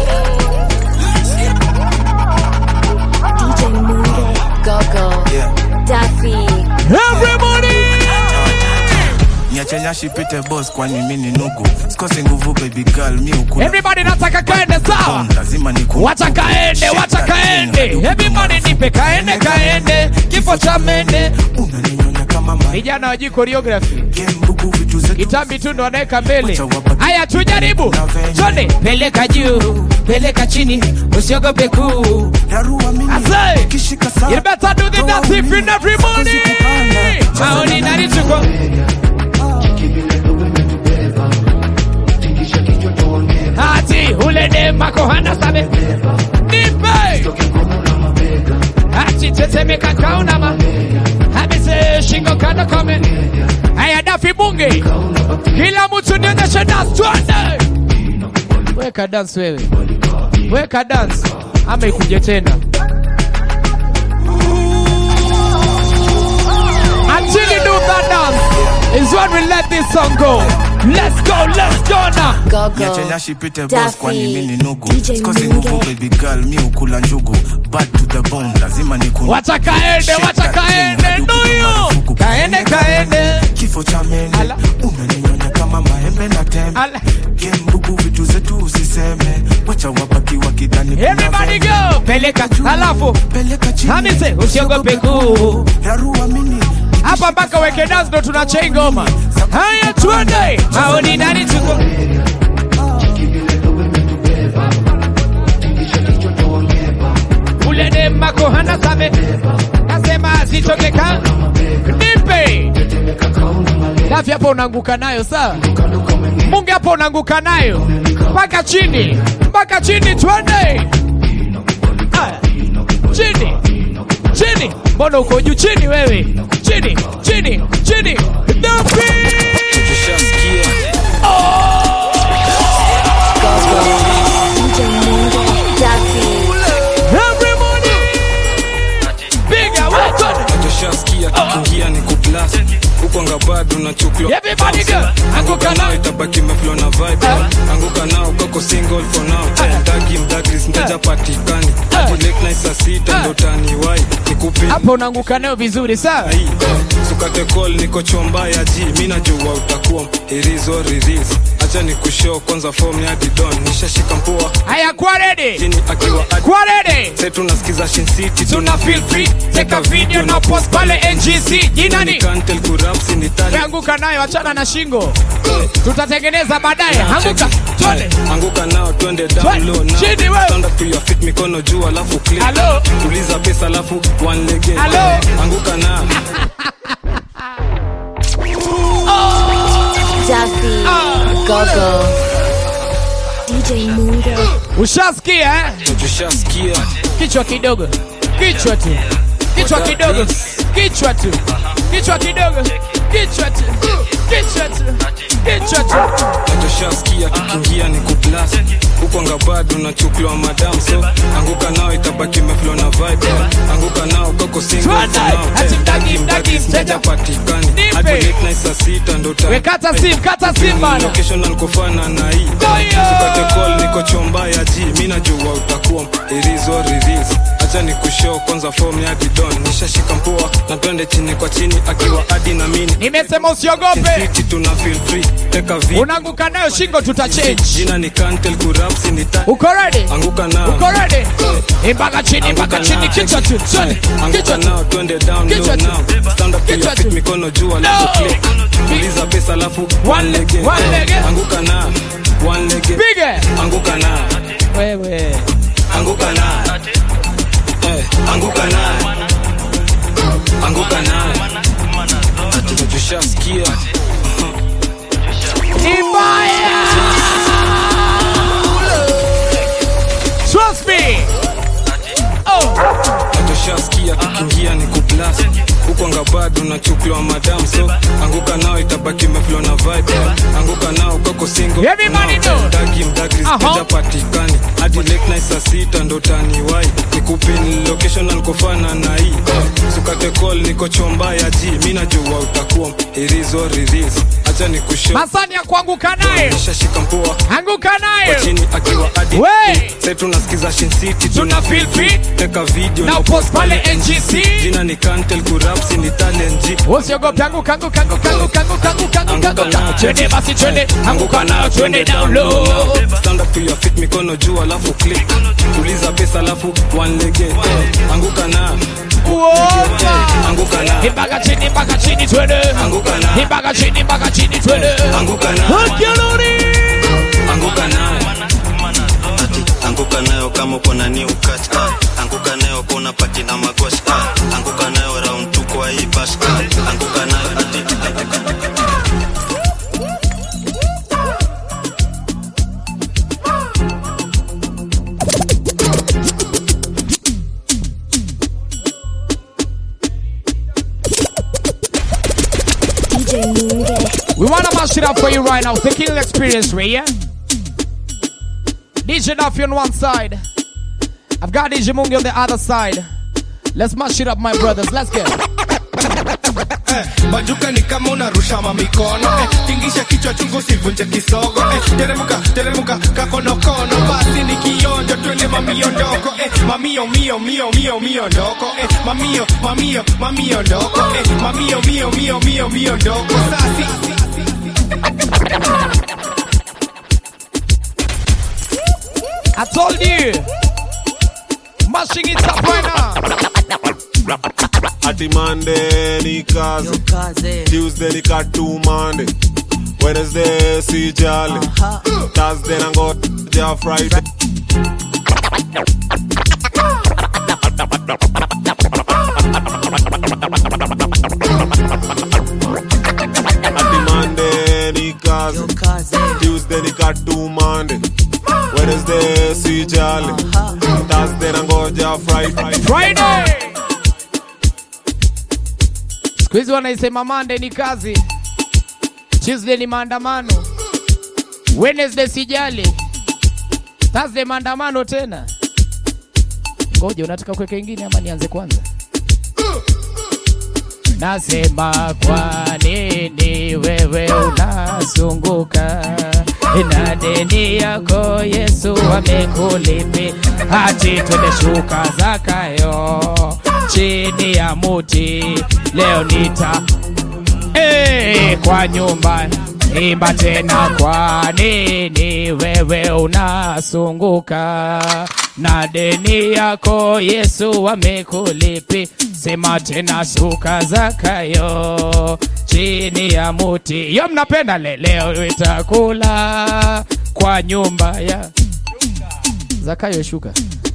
DJ Moody, Gogo, Duffy. Everybody. Nyache nyashi pite boss kwa ni mini nugu. Sikose nguvu baby girl mi ukula. Everybody nataka kaende sawa. Lazima niku. Wacha kaende, wacha kaende. Everybody nipe kaende, kaende. Kifo cha mende. Unaninyonya kama mama. Vijana wajui choreography. Itambi tu ndo anaweka mbele. Haya tujaribu. Chone, peleka juu, peleka chini, usiogope kuu. I say, you better do the dance if in everybody. Maoni nani tuko. Hati ule dema kohana sabe. Nipe. Hati tetemeka kaunama. Habise shingo kando kome. Haya Duffy bunge. Kila mtu nionyeshe dance tuende. Weka dance wewe. Weka dance. Ama ikuje tena. Until you do that dance is when we let this song go. Let's go now. Nyache nyashi pite boss kwa ni mini nugu. Sikose nguvu baby girl mi ukula njugu. Bad to the bone lazima niku. Wacha kaende, wacha kaende. Nuyo. Kaende, kaende. Kifo cha mende. Unaninyonya kama maembe na tembe. Gembugu vitu zetu usiseme. Wacha wabaki wakidhani. Everybody go. Peleka alafu. Peleka chini. Hamise usiogope kuu. Darua mini. Hapa mpaka weke dance ndo tunachei ngoma. Haya tuende. Maoni nani tuko. Ule Dema kohana same. Nasema zitokeka. Nipe. Dafi hapo unanguka nayo saa. Mungu hapo unanguka nayo. Mpaka chini. Mpaka chini twende. Chini. Chini. Mbona uko juu chini wewe? Chini. Chini. Chini. Dafi. Shaskia kikingia ni kuplas uko ngabado na chuklo everybody go anguka nao itabaki meflow na vibe anguka nao kako single for now ndagi mdagris mteja patikani hadi late night saa 6 ndo tani wai nikupe hapo unaanguka nayo vizuri sawa sukate call niko chomba ya G mimi najua utakuwa irizo riris acha nikushow kwanza form ya Didon nishashika mpoa haya kwa ready chini akiwa kwa ready sasa tunasikiza Shin City tuna feel free take a video na post pale NGC jina ni Cantel Kurapsi ni tali anguka nayo achana na shingo tutatengeneza baadaye anguka twende anguka nao twende down low now chini wewe stand up to your feet mikono juu alafu click hello tuliza pesa alafu one leg hello anguka nao Jaffy Gogo DJ Mungo ushasikia ushasikia kichwa kidogo kichwa tu kichwa kidogo kichwa tu kichwa kidogo kichwa tu kichwa tu kichwa tu ushasikia kikingia ni kuplas uko ngabado na chuklo madam so anguka nao itabaki meflow na vibe anguka nao kako single hati mdagi mteja patikani hadi late night saa 6 ndo tani wekata sim bana location ankofana na hii sukate call niko chomba ya G mimi najua utakuwa irizo riris acha nikushow kwanza form ya Didon nishashika mpoa na twende chini kwa chini akiwa hadi na mimi nimesema usiogope tuna feel free take a video unaanguka nayo shingo tutachange jina ni Cantel Kurapsi ni tali uko ready anguka nao uko ready mpaka chini kichwa tu anguka nao twende down low now stand up to your feet mikono juu alafu click tuliza pesa alafu one leg anguka nao one leg bige anguka nao wewe anguka nao anguka nao anguka nao tushasikia Ibaya trust me tushasikia kikingia ni kuplas uko ngabado na chuklo madam so anguka nao itabaki meflow na vibe anguka nao kako single everybody know ndagi mdagris mteja patikani hadi late night saa 6 ndo tani wai nikupe location ankofana na hii sukate call niko chomba ya G mimi najua utakuwa irizo riris acha nikushow masani ya kuanguka naye nishashika mpoa anguka naye chini akiwa hadi we sasa tunasikiza Shin City tuna feel free take a video na post pale NGC jina ni Cantel Kurapsi ni talent G usiogope anguka twende basi twende anguka nayo twende down low stand up to your feet mikono juu alafu click tuliza pesa alafu one leg anguka nao anguka nao mpaka chini twende anguka nao mpaka chini twende anguka nao anguka nao anguka nayo kama uko na new catch anguka nayo kuna pati na magwash anguka nayo round 2 kwa hii bash anguka nayo We wanna mash it up for you right now. The killing experience, Ray, yeah? DJ Duffy on one side. I've got DJ Mungi on the other side. Let's mash it up, my brothers. Let's get Bajuka ni kama unarusha mamikono tingisha kichwa chungu sivunje kisogo teremuka kakonokono basi ni kionjo twende mamio ndoko mamio mio ndoko mamio ndoko mamio ndoko sasi I told you, mashing it up right now. Ati Monday ni kazi, Tuesday ni katu Monday, Wednesday si jali, Thursday nangoja Friday. Monday ni kazi, Tuesday ni katu Monday, Wednesday si jali, Thursday nangoja Friday. Squeeze wanaisema Monday ni kazi, Tuesday ni maandamano, Wednesday si jali, Thursday maandamano tena. Ngoja unataka kuweka ingine ama nianze kwanza? Nasema kwa nini wewe unazunguka na deni yako Yesu amekulipi, hati twende shuka Zakayo chini ya muti leo nita kwa nyumba imba tena. Kwa nini wewe unazunguka na deni yako Yesu amekulipi, sema tena shuka Zakayo chini ya muti. Yo mnapenda leo itakula kwa nyumba ya Zakayo shuka.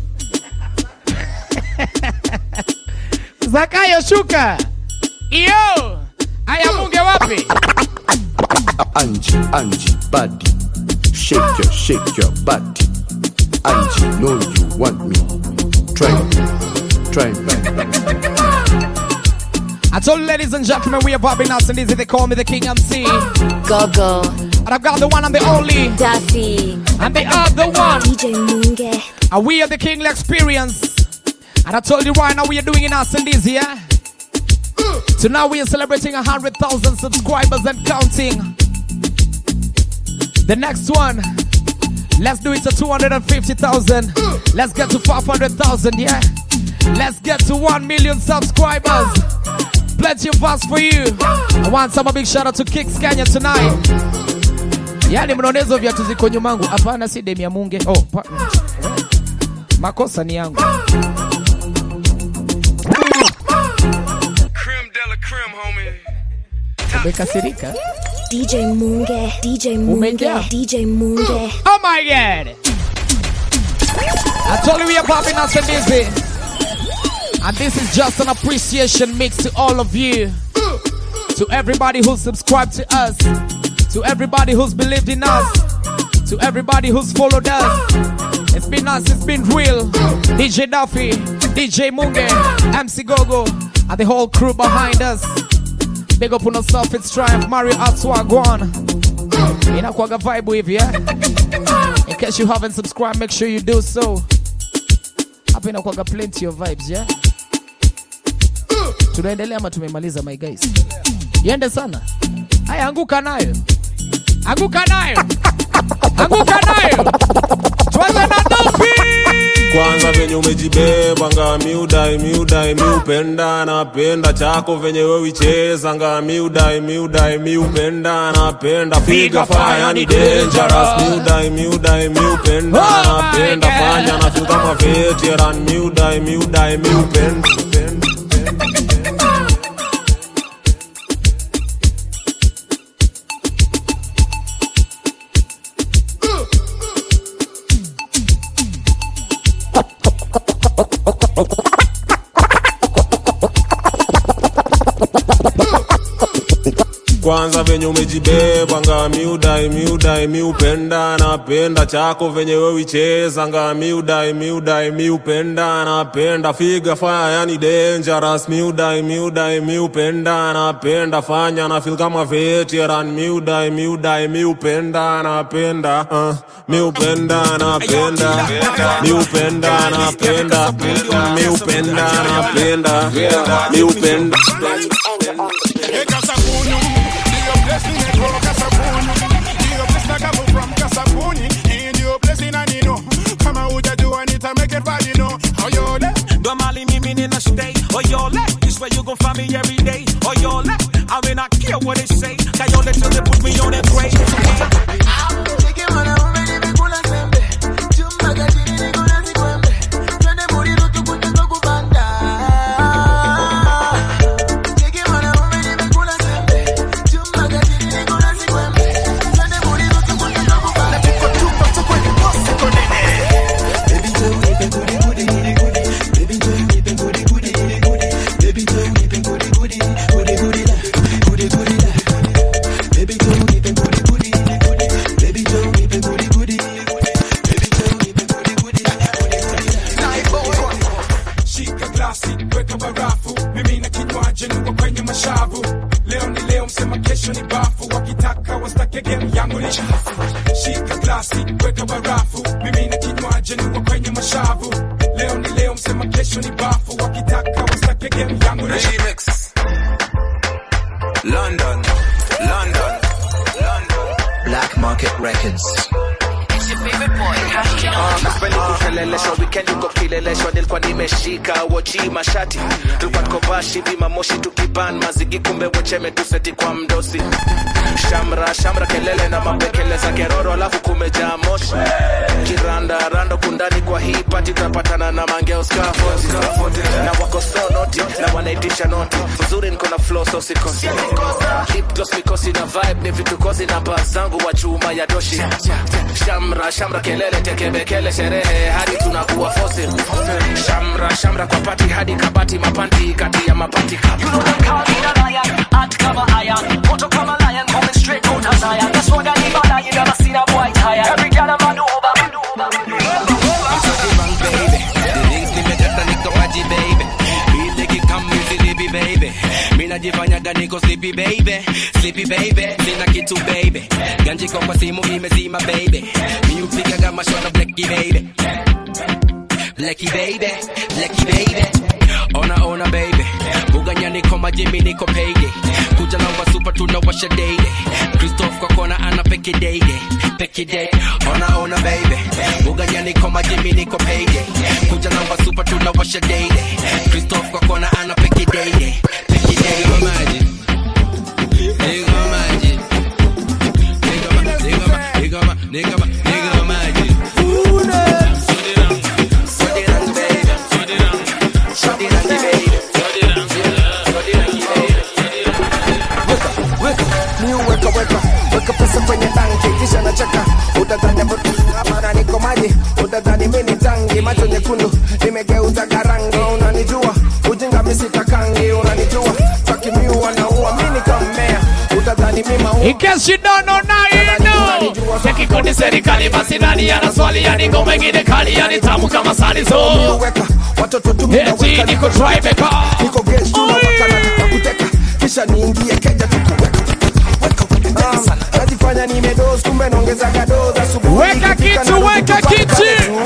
Zakayo shuka. Iyo aya munge wapi? Angie body, shake your body. Angie, know you want me. Try me. I told you, ladies and gentlemen, we are Bobby Nelson. This is they call me the King MC. Go. And I've got the one and the only Daffy. And the other one DJ Munge. And we are the Kingly Experience. And I told you right now we are doing in us in this, yeah? So now we are celebrating 100,000 subscribers and counting. The next one, let's do it to 250,000. Let's get to 500,000, yeah? Let's get to 1 million subscribers. Plenty of us for you. I want some big shout out to Kicks Kenya tonight. Yani mnonezo viatu ziko nyumangu. Hapana si demi ya Munge. Makosa ni yangu. Umekasirika? DJ Munge. Oh my God. I told you we are popping us and busy. And this is just an appreciation mix to all of you. To everybody who subscribed to us. To everybody who's believed in us. To everybody who's followed us. It's been us, it's been real. DJ Duffy, DJ Munge, MC Gogo, and the whole crew behind us. Big up on yourself, it's Triumph, Mario Atswagwan. Inakuaga vibe hivi, yeah? In case you haven't subscribed, make sure you do so. Hapa inakuaga plenty of vibes, yeah? Tunaendelea ama tumemaliza, my guys? Yende sana. Haya, anguka nayo. Tuanze na Duffy. Kwanza venye umejibeba nga miudai miupenda napenda chako venye wewe icheza nga miudai miupenda napenda figa fire ni dangerous miudai miupenda napenda fanya na feel kama veteran miudai miupenda. Kwanza venye umejibeba nga miudai miupenda napenda chako venye wewe icheza nga miudai miupenda napenda figa fire yani dangerous miudai miupenda napenda fanya na feel kama veteran miudai miupenda napenda miupenda napenda miupenda napenda miupenda This way you gon' find me every day. Oh, yo, I mean, I care what they say. Kayole till they put me on that grade. Baby, wastake game yangu ni shafu. Shika glasi, weka barafu, mimi na kinywaji niwa kwenye mashavu. Leo ni leo, msema kesho ni bafu. Wakitaka wastake game yangu ni shafu. London, London, London. Black Market Records. Napenda kukeleleshwa weekend uko kileleshwa nilikuwa nimeshika wochi mashati tulikuwa tukobashi vima moshi tukiban mazigi kumbe wecheme tuseti kwa mdosi shamra shamra kelele na mapekele za keroro alafu kumejaa moshi kiranda rando kundani kwa hii party tutapatana na mangeo scaffold na wako so noti na wanaitisha noti uzuri niko na flow so sikosi lip gloss mikosi na vibe ni vitu kozi na bazangu wa chuma ya doshi shamra shamra kelele tekebekele sherehe hadi tunakuwa fossil shamra shamra kwa party hadi kabati mapanti kati ya mapati kapu. You know they call me the lion, hot cover iron, put up a lion coming straight out of Zion. That's what I need, but you never seen a boy tired. Every girl I'm a do over, I'm so bang baby, the things me make that nigga waji baby. Me take it come easy baby. Me na jifanyaga niko sleepy baby, sina kitu baby. Ganji kwa simu imezima baby. Mi upiga kama shona blacky baby. Blacky baby. Ona baby. Buganya niko majimi niko payday. Kuja na wa super tunawasha daily. Christoph kwa kona ana peke day. Ona baby. Buganya niko majimi niko payday. Kuja na wa super tunawasha daily. Christoph kwa kona ana peke day. Nigga magic. Weka pesa kwenye tanki kisha nacheka. Utadhani mara niko maji, utadhani mimi ni tangi. Macho nyekundu nimegeuza garangi. Unanijua ujinga mimi sitakangi. Unanijua takimiu wanaua mimi nikamea. Utadhani mimi maua. In case you don't know now you know. Seki kundi serikali basi nani ana swali yani ngome ngine kali yani tamu kama sali so. Watoto tumeweka niko Tribeca. Niko guest tunapakana tukuteka. Kisha niingie keja tukuweka. Najifanya nimedoze kumbe naongeza gadoze asubuhi. Weka kitu.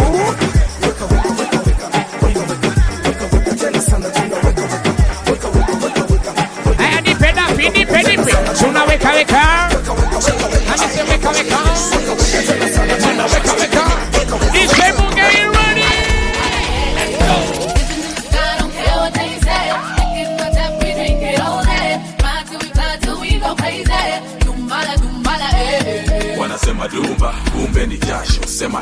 Aya nipenda. Tunaweka. Anise weka. Tunaweka. DJ Munge, you ready? Let's go. I don't care what they say. If my tap, we drink it all day. Ride till we fly till we go crazy. Dumbala, eh. Wanasema dumba, kumbe ni jasho. Sema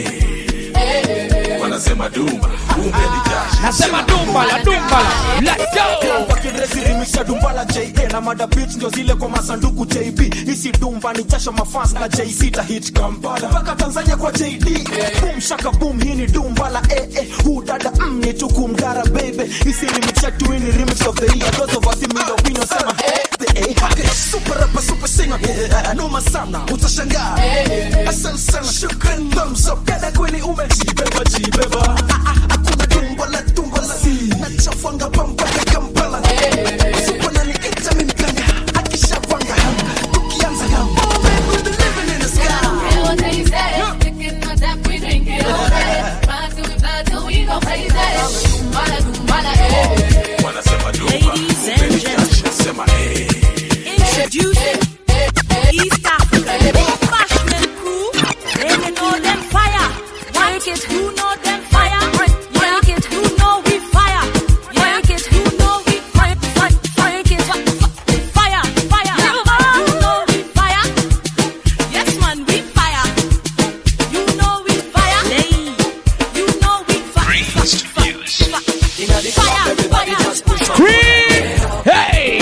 Wanasema dumba, kumbe ni jasho. Nasema dumbala. Let's go. Wakirezi remix ya dumbala J.A. na mada beats ndio zile kwa masanduku JB. Isi dumba ni jasho mafans na J.C. ta hit Kampala mpaka Tanzania kwa JD. Boom shaka boom, hii ni dumbala Huu dada ni tukumdara baby. Isi remix ya tu ni remix of the year. Those of us in middle opinion sema super rapper, super singer. Noma sana, utashangaa. Asante sana, shukran, thumbs up. Kada kweli umejibeba. Hakuna dumbala si. Nachafanga pamba ya Kampala. Super nani ita mimi kanya. Akishafanga tukianza kama. Oh man, we be living in the sky. I don't care what they say. Licking my tap, we drink it all day. Ride till we fly till we go crazy. Dumbala, eh. Wanasema dumba, kumbe ni jasho. Sema Introducing East Africa Bashman crew. They know them fire. Work it, you know them fire. Work it, you know we fire. Work it, you know we fire. Work it, fire. You know we fire. Yes man, we fire. You know we fire. You know we fire. Hey.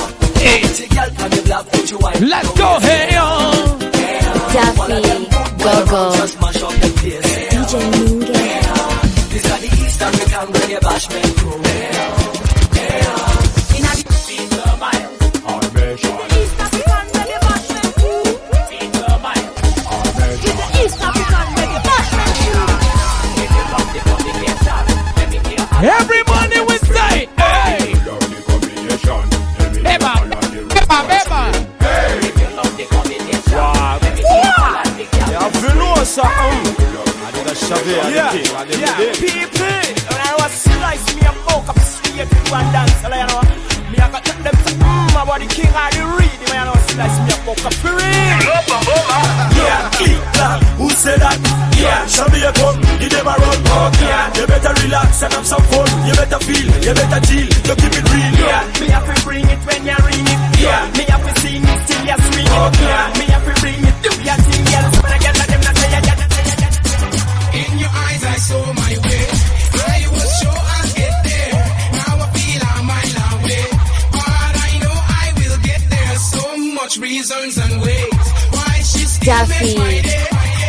Let's go, hey yo. Duffy, Go-Go, DJ Munge. This got the East African reggae bashment crew. Every morning we say, hey. Beba. something. I did a shove Yeah, people. When I was slice me a poke up straight to one dance, you know. Me I got them about the king of the reading, you know. Slice me a poke up for real. Yeah, click clap. Who said that? Yeah, show me a gun, give them a run. Yeah, you better relax and have some fun. You better feel, you better chill, you keep it real. Yeah, me have to bring it when you ring it. Yeah, me have to sing it till you swing it. Yeah, me have to bring it to your thing, girl. So when I get at them, I say, in your eyes I saw my way. I was sure I'll get there. Now I feel I'm a mile away. But I know I will get there. So much reasons and ways why she's still my day.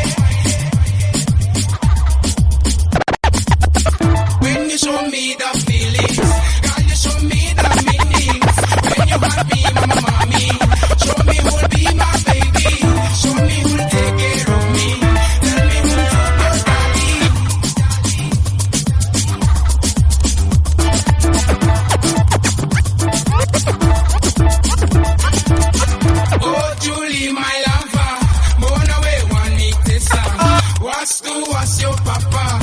When you show me the feelings, God, you show me the meanings. When you have me, mama, mommy, show me who'll be my baby. Show me who'll take care of me. Tell me who'll take your daddy. Oh, Julie, my lover, born away one itesa. What's your papa?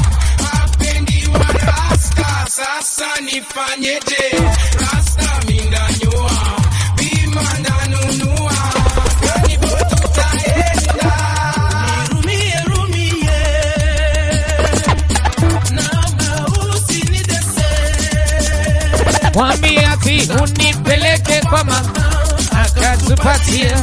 Sasa nifanyeje? Rasta mindanyoa, bima ndanunua. Kanipo tutaenda. Rumie. Naomba usinidese. Mwambie ati unipeleke kwa mama akatupatia.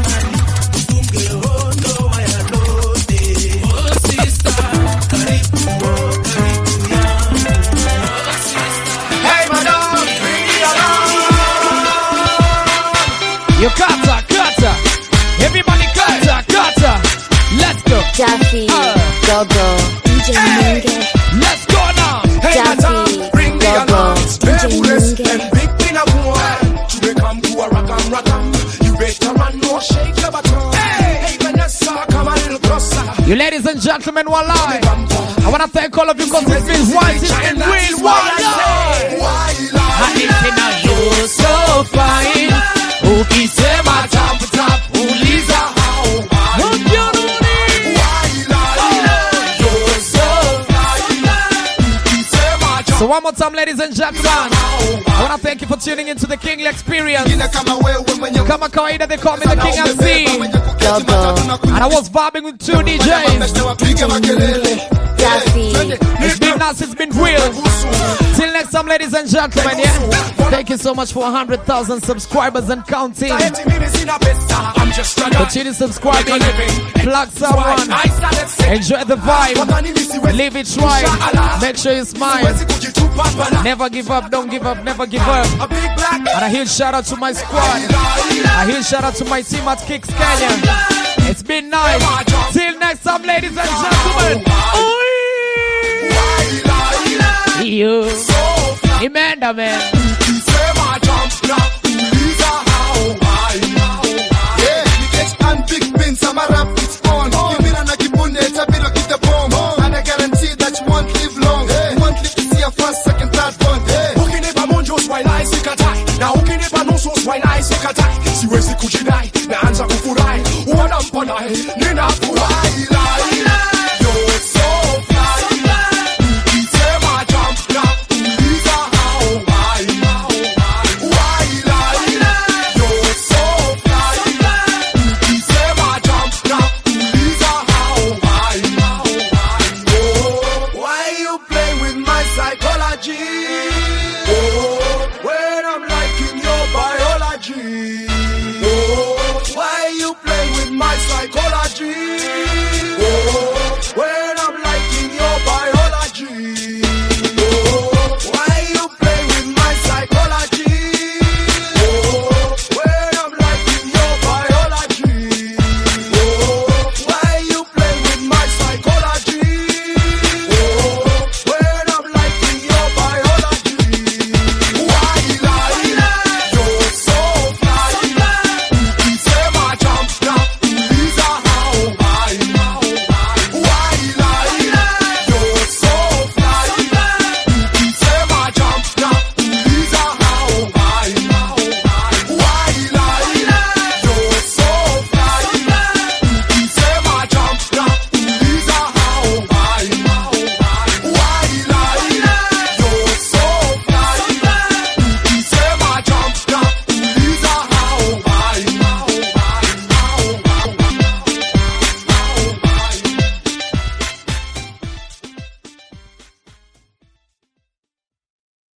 You kata, everybody kata, let's go. Jaffy, Gogo, DJ Minge. Let's go now. Hey, Jaffy, bring the Gogo, alarms. DJ Minge. And big pin of war. To become to a rock'em. You better run, no shake your baton. Hey, Vanessa, come a little closer. You ladies and gentlemen, one live. I want to thank all of you because it's been watching and real one. You're so fine. Ukisema tap, uliza how. So one more time, ladies and gentlemen, I want to thank you for tuning into the Kingly Experience. Kama kawaida, they call me the King MC. And I was vibing with 2 DJs. It's been nice, it's been real. Till next time, ladies and gentlemen, yeah? Thank you so much for 100,000 subscribers and counting. Continue subscribing. Plug someone. Enjoy the vibe. Live it right. Make sure you smile. Never give up, don't give up, never give up. And a huge shout out to my squad. A huge shout out to my team at Kicks Kenya. It's been nice. Till next time, ladies and gentlemen. You. Emenda, man. And I guarantee that you won't live long. You won't live to see a first, second, third one. Ukinipa monjos while I sikatai. Na ukinipa nusos while I sikatai. Siwezi kujidai, naanza kufurahi. Wanamponai, ninafurai.